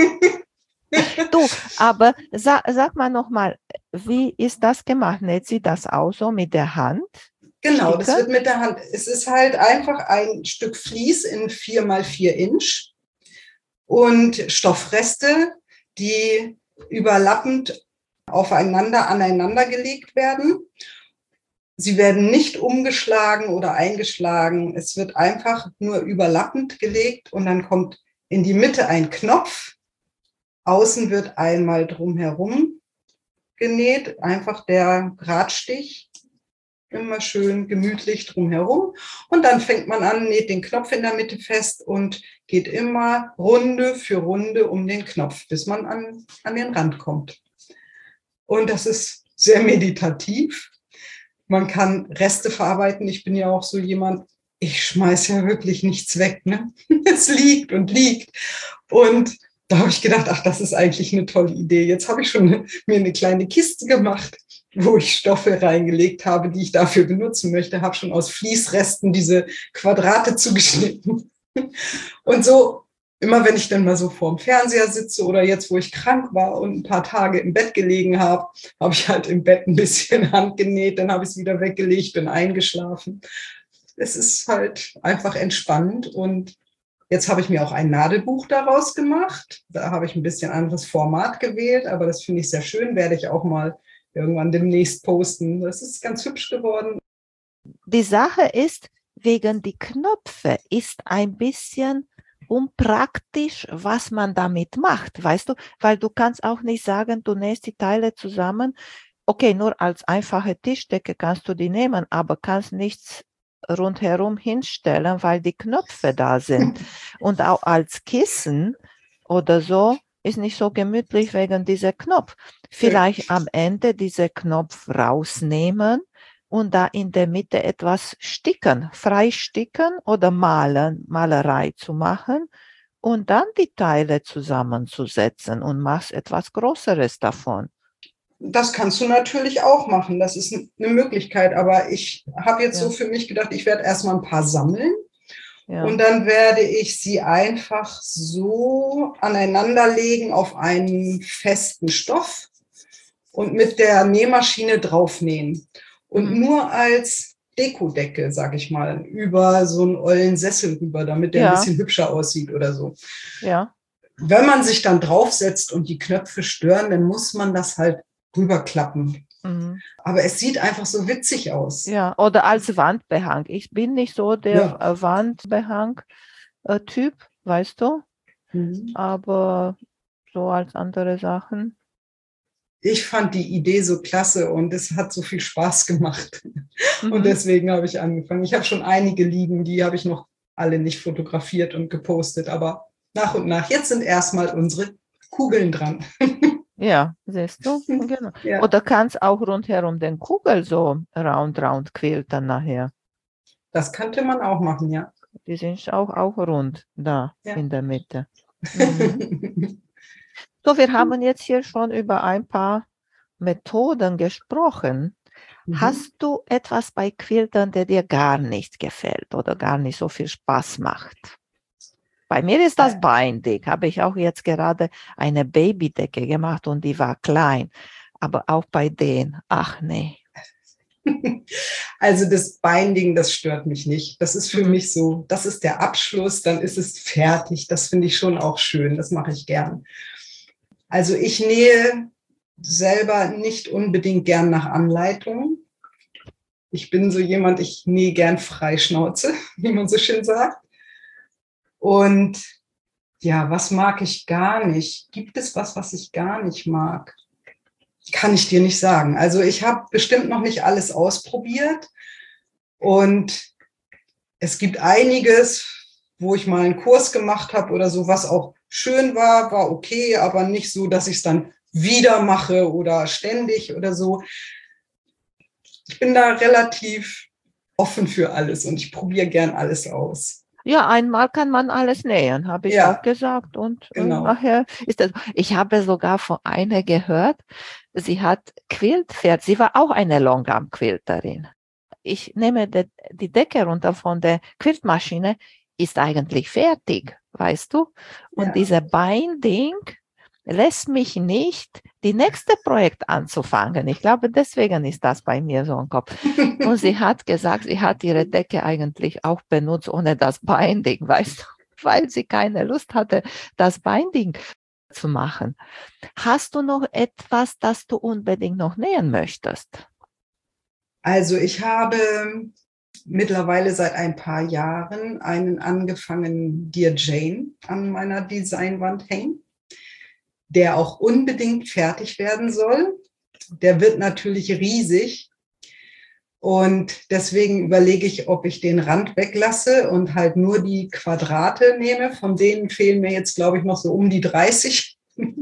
Du, aber sag mal nochmal, wie ist das gemacht? Näht sie das auch so mit der Hand? Genau, das Sticken? wird mit der Hand. Es ist halt einfach ein Stück Vlies in 4x4 Inch und Stoffreste, die überlappend aufeinander, aneinander gelegt werden. Sie werden nicht umgeschlagen oder eingeschlagen. Es wird einfach nur überlappend gelegt und dann kommt in die Mitte ein Knopf. Außen wird einmal drumherum genäht, einfach der Gradstich. Immer schön gemütlich drumherum. Und dann fängt man an, näht den Knopf in der Mitte fest und geht immer Runde für Runde um den Knopf, bis man an den Rand kommt. Und das ist sehr meditativ. Man kann Reste verarbeiten. Ich bin ja auch so jemand, ich schmeiße ja wirklich nichts weg. Ne? Es liegt und liegt. Und da habe ich gedacht, ach, das ist eigentlich eine tolle Idee. Jetzt habe ich schon mir eine kleine Kiste gemacht, wo ich Stoffe reingelegt habe, die ich dafür benutzen möchte. Habe schon aus Fließresten diese Quadrate zugeschnitten. Und so, immer wenn ich dann mal so vorm Fernseher sitze oder jetzt, wo ich krank war und ein paar Tage im Bett gelegen habe, habe ich halt im Bett ein bisschen handgenäht, dann habe ich es wieder weggelegt, bin eingeschlafen. Es ist halt einfach entspannend und jetzt habe ich mir auch ein Nadelbuch daraus gemacht. Da habe ich ein bisschen anderes Format gewählt, aber das finde ich sehr schön, werde ich auch mal irgendwann demnächst posten. Das ist ganz hübsch geworden. Die Sache ist, wegen die Knöpfe ist ein bisschen unpraktisch, was man damit macht, weißt du, weil du kannst auch nicht sagen, du nähst die Teile zusammen. Okay, nur als einfache Tischdecke kannst du die nehmen, aber kannst nichts rundherum hinstellen, weil die Knöpfe da sind. Und auch als Kissen oder so ist nicht so gemütlich wegen dieser Knopf. Vielleicht am Ende diese Knopf rausnehmen und da in der Mitte etwas sticken, freisticken oder Malerei zu machen und dann die Teile zusammenzusetzen und machst etwas Größeres davon. Das kannst du natürlich auch machen. Das ist eine Möglichkeit. Aber ich habe jetzt so für mich gedacht, ich werde erstmal ein paar sammeln. Ja. Und dann werde ich sie einfach so aneinanderlegen auf einen festen Stoff und mit der Nähmaschine draufnähen. Und nur als Dekodecke, sag ich mal, über so einen ollen Sessel rüber, damit der ein bisschen hübscher aussieht oder so. Ja. Wenn man sich dann draufsetzt und die Knöpfe stören, dann muss man das halt rüberklappen. Aber es sieht einfach so witzig aus. Ja, oder als Wandbehang. Ich bin nicht so der Wandbehang-Typ, weißt du? Aber so als andere Sachen. Ich fand die Idee so klasse und es hat so viel Spaß gemacht. Und deswegen habe ich angefangen. Ich habe schon einige liegen, die habe ich noch alle nicht fotografiert und gepostet, aber nach und nach. Jetzt sind erstmal unsere Kugeln dran. Ja, siehst du? Genau. Ja. Oder kannst auch rundherum den Kugel so round quiltern nachher. Das könnte man auch machen, ja. Die sind auch rund da in der Mitte. So, wir haben jetzt hier schon über ein paar Methoden gesprochen. Hast du etwas bei Quiltern, der dir gar nicht gefällt oder gar nicht so viel Spaß macht? Bei mir ist das Binding. Habe ich auch jetzt gerade eine Babydecke gemacht und die war klein. Aber auch bei denen, ach nee. Also das Binding, das stört mich nicht. Das ist für mich so, das ist der Abschluss, dann ist es fertig. Das finde ich schon auch schön, das mache ich gern. Also ich nähe selber nicht unbedingt gern nach Anleitung. Ich bin so jemand, ich nähe gern Freischnauze, wie man so schön sagt. Und ja, was mag ich gar nicht? Gibt es was ich gar nicht mag? Kann ich dir nicht sagen. Also ich habe bestimmt noch nicht alles ausprobiert. Und es gibt einiges, wo ich mal einen Kurs gemacht habe oder so, was auch schön war okay, aber nicht so, dass ich es dann wieder mache oder ständig oder so. Ich bin da relativ offen für alles und ich probiere gern alles aus. Ja, einmal kann man alles nähen, habe ich auch gesagt. Und nachher ist das. Ich habe sogar von einer gehört, sie hat Quiltpferd, sie war auch eine Longarm-Quilterin. Ich nehme die Decke runter von der Quiltmaschine, ist eigentlich fertig, weißt du? Und diese Binding lässt mich nicht, die nächste Projekt anzufangen. Ich glaube, deswegen ist das bei mir so im Kopf. Und sie hat gesagt, sie hat ihre Decke eigentlich auch benutzt ohne das Binding, weißt du, weil sie keine Lust hatte, das Binding zu machen. Hast du noch etwas, das du unbedingt noch nähen möchtest? Also ich habe mittlerweile seit ein paar Jahren einen angefangenen Dear Jane an meiner Designwand hängen, der auch unbedingt fertig werden soll. Der wird natürlich riesig und deswegen überlege ich, ob ich den Rand weglasse und halt nur die Quadrate nehme. Von denen fehlen mir jetzt, glaube ich, noch so um die 30.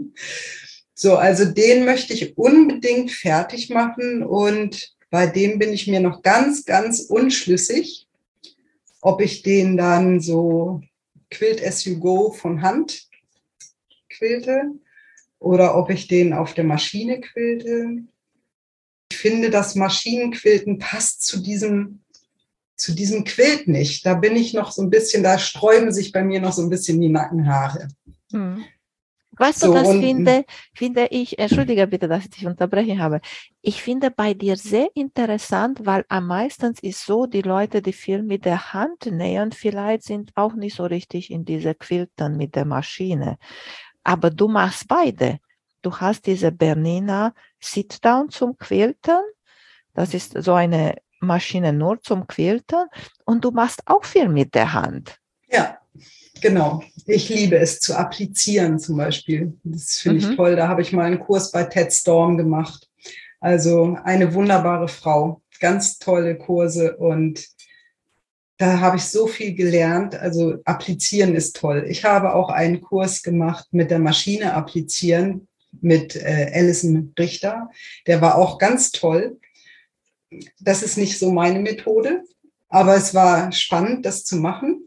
So, also den möchte ich unbedingt fertig machen und bei dem bin ich mir noch ganz, ganz unschlüssig, ob ich den dann so Quilt as you go von Hand quilte oder ob ich den auf der Maschine quilte. Ich finde, das Maschinenquilten passt zu diesem Quilt nicht. Da bin ich noch so ein bisschen, da sträuben sich bei mir noch so ein bisschen die Nackenhaare. Weißt du, das finde ich, entschuldige bitte, dass ich dich unterbrechen habe. Ich finde bei dir sehr interessant, weil am meisten ist so, die Leute, die viel mit der Hand nähen, vielleicht sind auch nicht so richtig in diese Quilten mit der Maschine. Aber du machst beide. Du hast diese Bernina Sit-Down zum Quilten. Das ist so eine Maschine nur zum Quilten. Und du machst auch viel mit der Hand. Ja, genau. Ich liebe es zu applizieren zum Beispiel. Das finde ich toll. Da habe ich mal einen Kurs bei Ted Storm gemacht. Also eine wunderbare Frau. Ganz tolle Kurse. Und Da habe ich so viel gelernt. Also applizieren ist toll. Ich habe auch einen Kurs gemacht mit der Maschine applizieren mit Alison Richter. Der war auch ganz toll. Das ist nicht so meine Methode, aber es war spannend, das zu machen.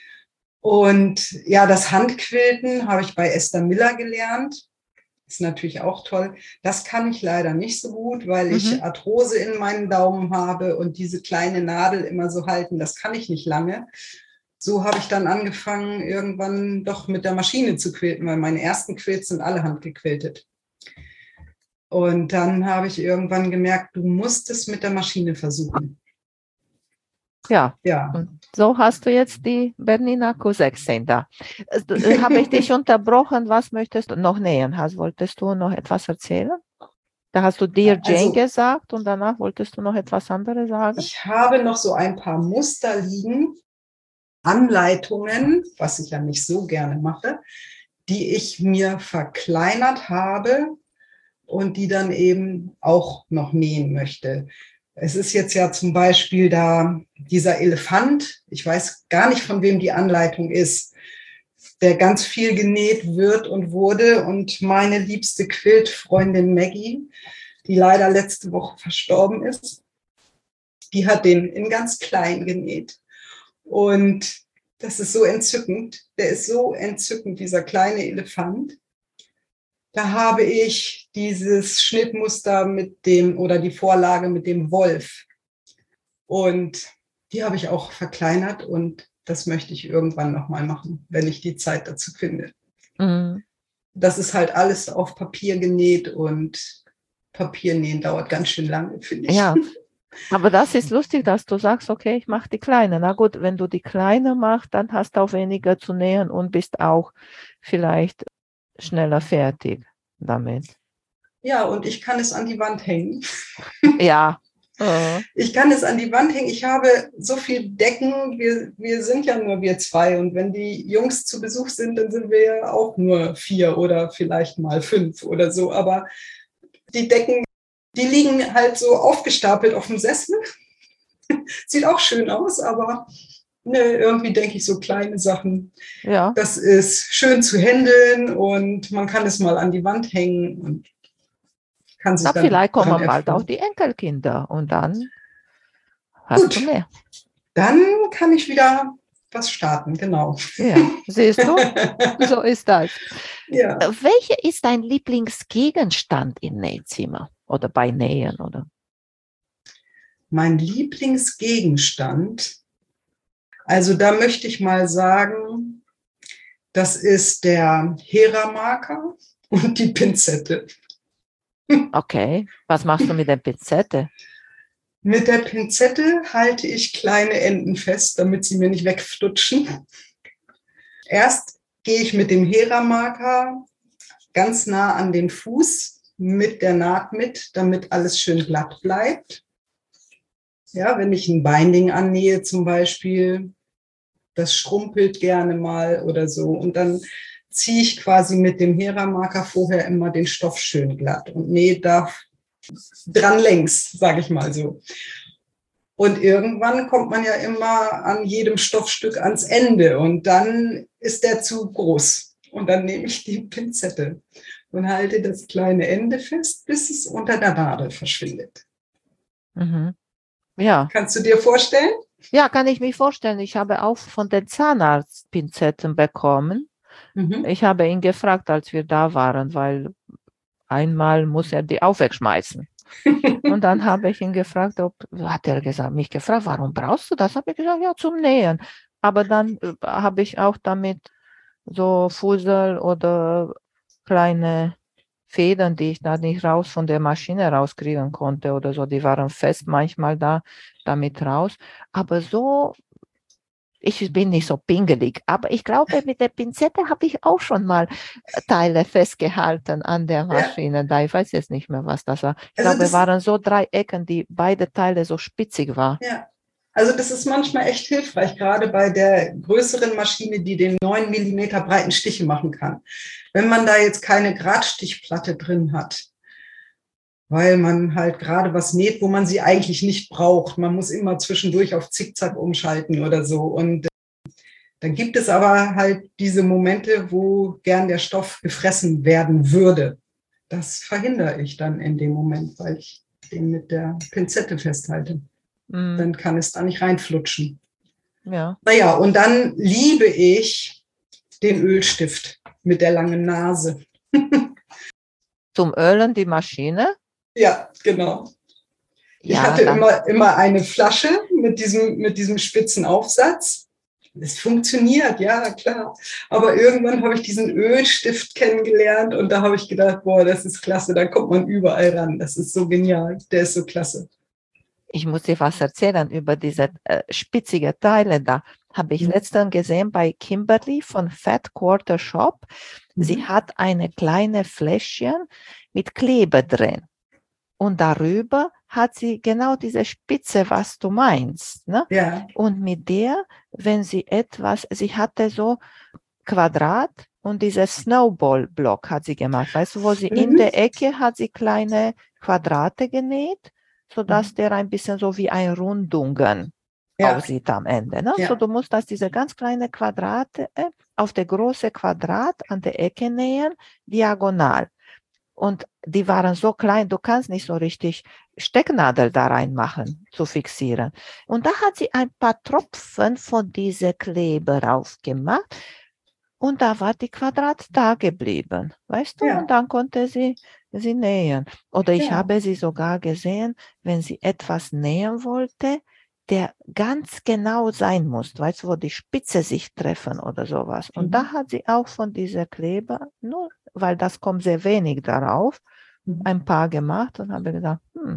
Und ja, das Handquilten habe ich bei Esther Miller gelernt. Ist natürlich auch toll. Das kann ich leider nicht so gut, weil ich Arthrose in meinen Daumen habe und diese kleine Nadel immer so halten, das kann ich nicht lange. So habe ich dann angefangen, irgendwann doch mit der Maschine zu quilten, weil meine ersten Quilts sind alle handgequiltet. Und dann habe ich irgendwann gemerkt, du musst es mit der Maschine versuchen. Ja. Ja. Und so hast du jetzt die Bernina Q16 da. Habe ich dich unterbrochen? Was möchtest du noch nähen? Wolltest du noch etwas erzählen? Da hast du Dear Jane gesagt und danach wolltest du noch etwas anderes sagen? Ich habe noch so ein paar Muster liegen, Anleitungen, was ich ja nicht so gerne mache, die ich mir verkleinert habe und die dann eben auch noch nähen möchte. Es ist jetzt ja zum Beispiel da dieser Elefant, ich weiß gar nicht, von wem die Anleitung ist, der ganz viel genäht wird und wurde. Und meine liebste Quiltfreundin Maggie, die leider letzte Woche verstorben ist, die hat den in ganz klein genäht. Und das ist so entzückend. Der ist so entzückend, dieser kleine Elefant. Da habe ich dieses Schnittmuster mit dem oder die Vorlage mit dem Wolf. Und die habe ich auch verkleinert und das möchte ich irgendwann nochmal machen, wenn ich die Zeit dazu finde. Mhm. Das ist halt alles auf Papier genäht und Papiernähen dauert ganz schön lange, finde ich. Ja, aber das ist lustig, dass du sagst, okay, ich mache die kleine. Na gut, wenn du die kleine machst, dann hast du auch weniger zu nähen und bist auch vielleicht schneller fertig damit. Ja, und ich kann es an die Wand hängen. Ja. Ich kann es an die Wand hängen. Ich habe so viel Decken. Wir sind ja nur wir zwei. Und wenn die Jungs zu Besuch sind, dann sind wir ja auch nur 4 oder vielleicht mal 5 oder so. Aber die Decken, die liegen halt so aufgestapelt auf dem Sessel. Sieht auch schön aus, aber ne, irgendwie denke ich so kleine Sachen. Ja. Das ist schön zu handeln und man kann es mal an die Wand hängen und kann sich dann vielleicht kommen bald auch die Enkelkinder und dann hast du mehr. Dann kann ich wieder was starten, genau. Ja, siehst du? So ist das. Ja. Welcher ist dein Lieblingsgegenstand im Nähzimmer oder bei Nähen? Oder? Mein Lieblingsgegenstand, also da möchte ich mal sagen, das ist der Hera-Marker und die Pinzette. Okay, was machst du mit der Pinzette? Mit der Pinzette halte ich kleine Enden fest, damit sie mir nicht wegflutschen. Erst gehe ich mit dem Hera-Marker ganz nah an den Fuß mit der Naht mit, damit alles schön glatt bleibt. Ja, wenn ich ein Binding annähe zum Beispiel, das schrumpelt gerne mal oder so. Und dann ziehe ich quasi mit dem Hera-Marker vorher immer den Stoff schön glatt und nähe da dran längs, sage ich mal so. Und irgendwann kommt man ja immer an jedem Stoffstück ans Ende und dann ist der zu groß. Und dann nehme ich die Pinzette und halte das kleine Ende fest, bis es unter der Nadel verschwindet. Mhm. Ja. Kannst du dir vorstellen? Ja, kann ich mir vorstellen. Ich habe auch von den Zahnarzt Pinzetten bekommen. Mhm. Ich habe ihn gefragt, als wir da waren, weil einmal muss er die auch wegschmeißen. Und dann habe ich ihn gefragt, hat er mich gefragt, warum brauchst du das? Habe ich gesagt, ja, zum Nähen. Aber dann habe ich auch damit so Fussel oder kleine Federn, die ich da nicht von der Maschine rauskriegen konnte oder so, die waren fest manchmal damit raus. Aber so, ich bin nicht so pingelig, aber ich glaube, mit der Pinzette habe ich auch schon mal Teile festgehalten an der Maschine. Ja. Da, ich weiß jetzt nicht mehr, was das war. Ich glaube, es waren so 3 Ecken, die beide Teile so spitzig waren. Ja. Also das ist manchmal echt hilfreich, gerade bei der größeren Maschine, die den 9 mm breiten Stiche machen kann. Wenn man da jetzt keine Gradstichplatte drin hat, weil man halt gerade was näht, wo man sie eigentlich nicht braucht. Man muss immer zwischendurch auf Zickzack umschalten oder so. Und dann gibt es aber halt diese Momente, wo gern der Stoff gefressen werden würde. Das verhindere ich dann in dem Moment, weil ich den mit der Pinzette festhalte. Mhm. Dann kann es da nicht reinflutschen. Ja. Naja, und dann liebe ich den Ölstift mit der langen Nase. Zum Ölen die Maschine? Ja, genau. Ich Ja, hatte dann. immer eine Flasche mit diesem spitzen Aufsatz. Es funktioniert, ja, klar. Aber irgendwann habe ich diesen Ölstift kennengelernt und da habe ich gedacht, boah, das ist klasse, da kommt man überall ran. Das ist so genial, der ist so klasse. Ich muss dir was erzählen über diese spitzige Teile da. Habe ich letztens gesehen bei Kimberly von Fat Quarter Shop. Sie hat eine kleine Fläschchen mit Kleber drin. Und darüber hat sie genau diese Spitze, was du meinst. Ne? Ja. Und mit der, wenn sie sie hatte so Quadrat und dieses Snowball-Block hat sie gemacht. Weißt du, wo sie in der Ecke hat sie kleine Quadrate genäht, sodass der ein bisschen so wie ein Rundungen aussieht am Ende. Ne? Ja. So, du musst diese ganz kleine Quadrate auf der große Quadrat an der Ecke nähen, diagonal. Und die waren so klein, du kannst nicht so richtig Stecknadel da reinmachen, zu fixieren. Und da hat sie ein paar Tropfen von dieser Kleber aufgemacht und da war die Quadrat da geblieben, weißt du? Ja. Und dann konnte sie nähen. Oder ich Ja. habe sie sogar gesehen, wenn sie etwas nähen wollte, der ganz genau sein muss, weißt du, wo die Spitze sich treffen oder sowas. Und da hat sie auch von dieser Kleber, nur weil das kommt sehr wenig darauf, ein paar gemacht und habe gedacht,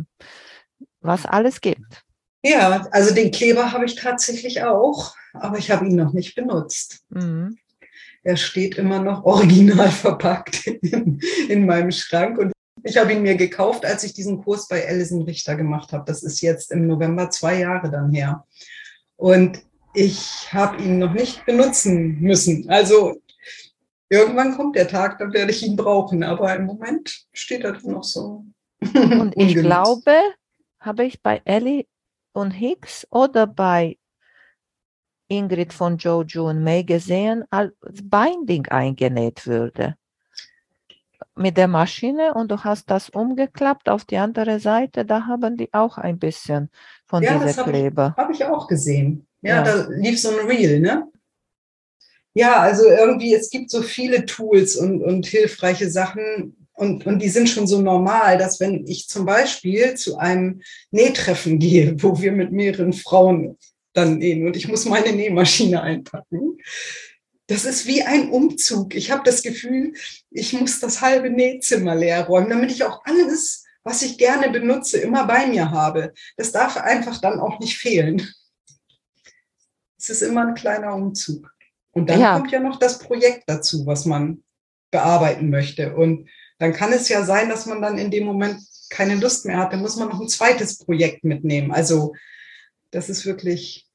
was alles gibt. Ja, also den Kleber habe ich tatsächlich auch, aber ich habe ihn noch nicht benutzt. Mhm. Er steht immer noch original verpackt in meinem Schrank und ich habe ihn mir gekauft, als ich diesen Kurs bei Alison Richter gemacht habe. Das ist jetzt im November 2 Jahre dann her. Und ich habe ihn noch nicht benutzen müssen. Also irgendwann kommt der Tag, dann werde ich ihn brauchen. Aber im Moment steht er noch so Und ich ungenutzt. glaube, habe ich bei Ellie und Hicks oder bei Ingrid von Jojo und May gesehen, als Binding eingenäht würde. Mit der Maschine und du hast das umgeklappt auf die andere Seite, da haben die auch ein bisschen von Ja, dieser das Kleber. Habe ich auch gesehen. Ja, Ja. da lief so ein Reel, ne? Ja, also irgendwie, es gibt so viele Tools und hilfreiche Sachen und die sind schon so normal, dass wenn ich zum Beispiel zu einem Nähtreffen gehe, wo wir mit mehreren Frauen dann nähen und ich muss meine Nähmaschine einpacken, das ist wie ein Umzug. Ich habe das Gefühl, ich muss das halbe Nähzimmer leer räumen, damit ich auch alles, was ich gerne benutze, immer bei mir habe. Das darf einfach dann auch nicht fehlen. Es ist immer ein kleiner Umzug. Und dann kommt ja noch das Projekt dazu, was man bearbeiten möchte. Und dann kann es ja sein, dass man dann in dem Moment keine Lust mehr hat. Dann muss man noch ein zweites Projekt mitnehmen. Also das ist wirklich...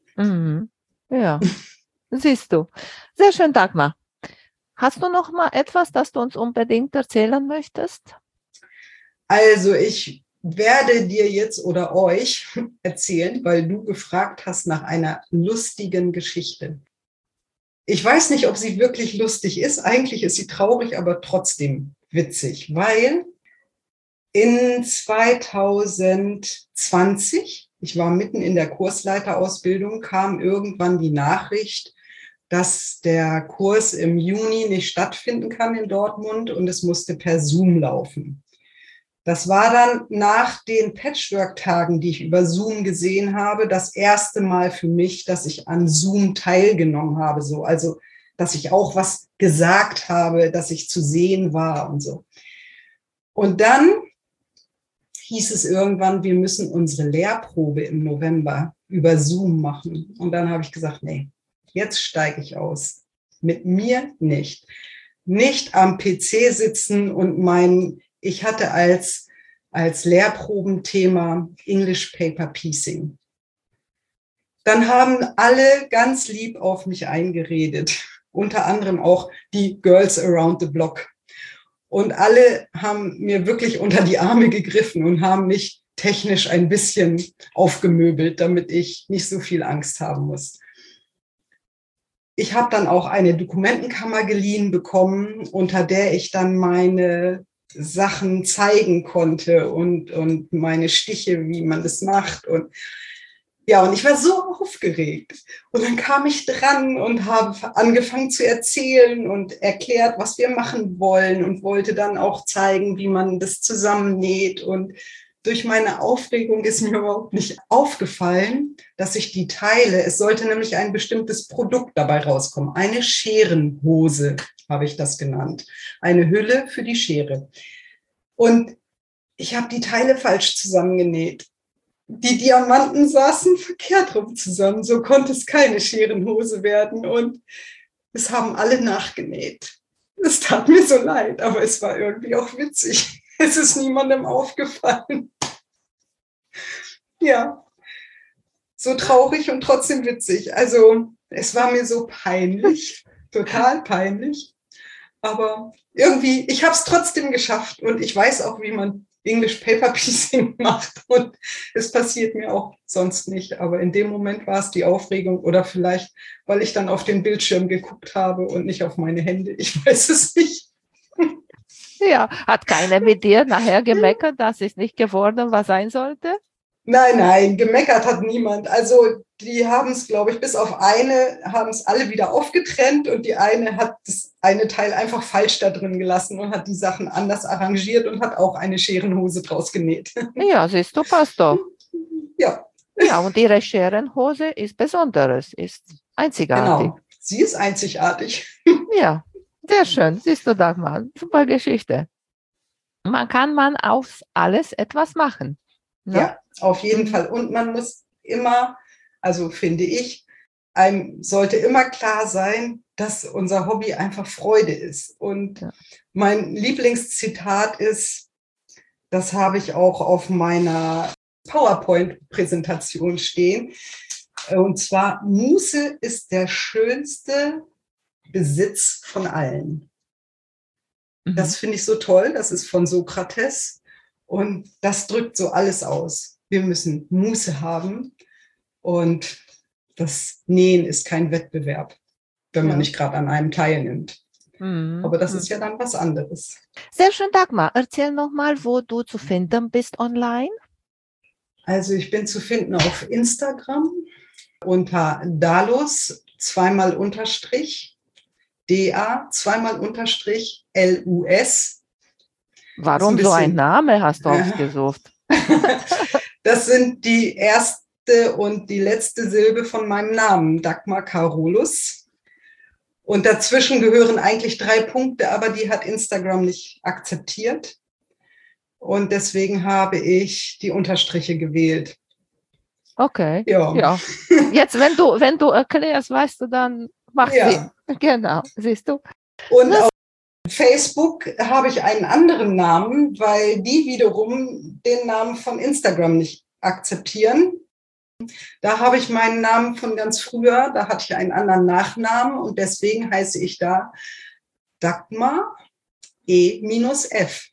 Ja, siehst du. Sehr schön, Dagmar. Hast du noch mal etwas, das du uns unbedingt erzählen möchtest? Also ich werde dir jetzt oder euch erzählen, weil du gefragt hast nach einer lustigen Geschichte. Ich weiß nicht, ob sie wirklich lustig ist. Eigentlich ist sie traurig, aber trotzdem witzig, weil in 2020, ich war mitten in der Kursleiterausbildung, kam irgendwann die Nachricht, dass der Kurs im Juni nicht stattfinden kann in Dortmund und es musste per Zoom laufen. Das war dann nach den Patchwork-Tagen, die ich über Zoom gesehen habe, das erste Mal für mich, dass ich an Zoom teilgenommen habe. So, also, dass ich auch was gesagt habe, dass ich zu sehen war und so. Und dann hieß es irgendwann, wir müssen unsere Lehrprobe im November über Zoom machen. Und dann habe ich gesagt, nee, jetzt steige ich aus. Mit mir nicht. Nicht am PC sitzen und ich hatte als Lehrprobenthema English Paper Piecing. Dann haben alle ganz lieb auf mich eingeredet, unter anderem auch die Girls Around the Block. Und alle haben mir wirklich unter die Arme gegriffen und haben mich technisch ein bisschen aufgemöbelt, damit ich nicht so viel Angst haben muss. Ich habe dann auch eine Dokumentenkammer geliehen bekommen, unter der ich dann meine Sachen zeigen konnte und meine Stiche, wie man das macht. Und ja, und ich war so aufgeregt. Und dann kam ich dran und habe angefangen zu erzählen und erklärt, was wir machen wollen und wollte dann auch zeigen, wie man das zusammennäht. Und durch meine Aufregung ist mir überhaupt nicht aufgefallen, dass ich die Teile, es sollte nämlich ein bestimmtes Produkt dabei rauskommen. Eine Scherenhose habe ich das genannt. Eine Hülle für die Schere. Und ich habe die Teile falsch zusammengenäht. Die Diamanten saßen verkehrt rum zusammen. So konnte es keine Scherenhose werden. Und es haben alle nachgenäht. Es tat mir so leid, aber es war irgendwie auch witzig. Es ist niemandem aufgefallen. Ja, so traurig und trotzdem witzig. Also es war mir so peinlich, total peinlich. Aber irgendwie, ich habe es trotzdem geschafft und ich weiß auch, wie man English Paper Piecing macht und es passiert mir auch sonst nicht. Aber in dem Moment war es die Aufregung oder vielleicht, weil ich dann auf den Bildschirm geguckt habe und nicht auf meine Hände. Ich weiß es nicht. Ja, hat keiner mit dir nachher gemeckert, dass es nicht geworden was sein sollte? Nein, gemeckert hat niemand. Also die haben es, glaube ich, bis auf eine, haben es alle wieder aufgetrennt und die eine hat das eine Teil einfach falsch da drin gelassen und hat die Sachen anders arrangiert und hat auch eine Scherenhose draus genäht. Ja, siehst du, passt doch. Ja. Ja, und ihre Scherenhose ist Besonderes, ist einzigartig. Genau, sie ist einzigartig. Ja, sehr schön. Siehst du, Dagmar, super Geschichte. Man aus alles etwas machen. Ne? Ja, auf jeden Fall. Und man muss immer, also finde ich, einem sollte immer klar sein, dass unser Hobby einfach Freude ist. Und ja. Mein Lieblingszitat ist, das habe ich auch auf meiner PowerPoint-Präsentation stehen. Und zwar, Muße ist der schönste Besitz von allen. Das finde ich so toll. Das ist von Sokrates. Und das drückt so alles aus. Wir müssen Muße haben. Und das Nähen ist kein Wettbewerb, wenn man nicht gerade an einem teilnimmt. Aber das ist ja dann was anderes. Sehr schön, Dagmar. Erzähl nochmal, wo du zu finden bist online. Also ich bin zu finden auf Instagram unter Dalus, zweimal Unterstrich, DA, zweimal Unterstrich, LUS. Warum so ein Name hast du ausgesucht? Das sind die erste und die letzte Silbe von meinem Namen, Dagmar Carolus. Und dazwischen gehören eigentlich 3 Punkte, aber die hat Instagram nicht akzeptiert. Und deswegen habe ich die Unterstriche gewählt. Okay. Ja. Jetzt, wenn du erklärst, weißt du, dann macht Sinn. Genau, siehst du. Und auf Facebook habe ich einen anderen Namen, weil die wiederum den Namen von Instagram nicht akzeptieren. Da habe ich meinen Namen von ganz früher, da hatte ich einen anderen Nachnamen und deswegen heiße ich da Dagmar E-F.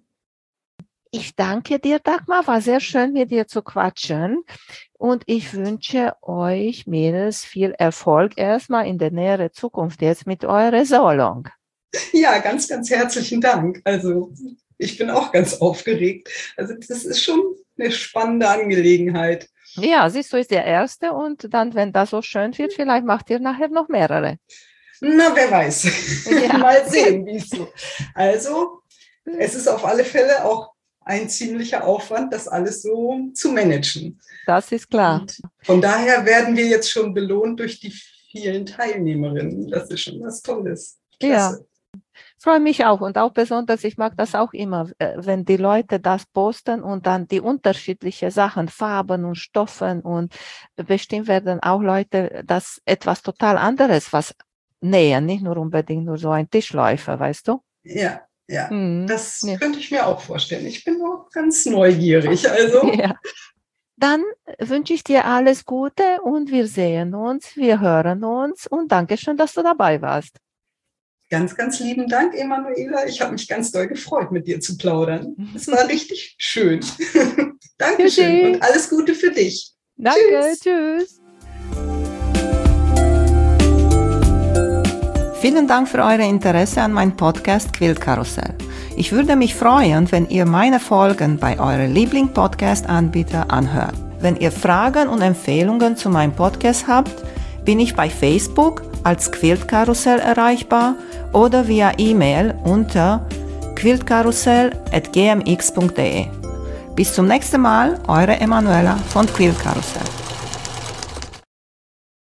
Ich danke dir, Dagmar, war sehr schön mit dir zu quatschen und ich wünsche euch, Mädels, viel Erfolg erstmal in der näheren Zukunft jetzt mit eurer Sammlung. Ja, ganz, ganz herzlichen Dank. Also ich bin auch ganz aufgeregt. Also das ist schon eine spannende Angelegenheit. Ja, siehst du, ist der erste und dann, wenn das so schön wird, vielleicht macht ihr nachher noch mehrere. Na, wer weiß. Ja. Mal sehen, wie es so. Also, es ist auf alle Fälle auch ein ziemlicher Aufwand, das alles so zu managen. Das ist klar. Und von daher werden wir jetzt schon belohnt durch die vielen Teilnehmerinnen. Das ist schon was Tolles. Klasse. Ja. Freue mich auch und auch besonders, ich mag das auch immer, wenn die Leute das posten und dann die unterschiedlichen Sachen, Farben und Stoffen und bestimmt werden auch Leute das etwas total anderes was nähen, nicht nur unbedingt nur so ein Tischläufer, weißt du? Ja, ja, das könnte ich mir auch vorstellen. Ich bin auch ganz neugierig, also. Ja. Dann wünsche ich dir alles Gute und wir sehen uns, wir hören uns und danke schön, dass du dabei warst. Ganz, ganz lieben Dank, Emanuela. Ich habe mich ganz doll gefreut, mit dir zu plaudern. Es war richtig schön. Dankeschön und alles Gute für dich. Danke, tschüss. Vielen Dank für euer Interesse an meinem Podcast Quiltkarussell. Ich würde mich freuen, wenn ihr meine Folgen bei eurem Liebling-Podcast-Anbieter anhört. Wenn ihr Fragen und Empfehlungen zu meinem Podcast habt, bin ich bei Facebook als Quiltkarussell erreichbar oder via E-Mail unter quiltkarussell@gmx.de. Bis zum nächsten Mal, eure Emanuela von Quiltkarussell.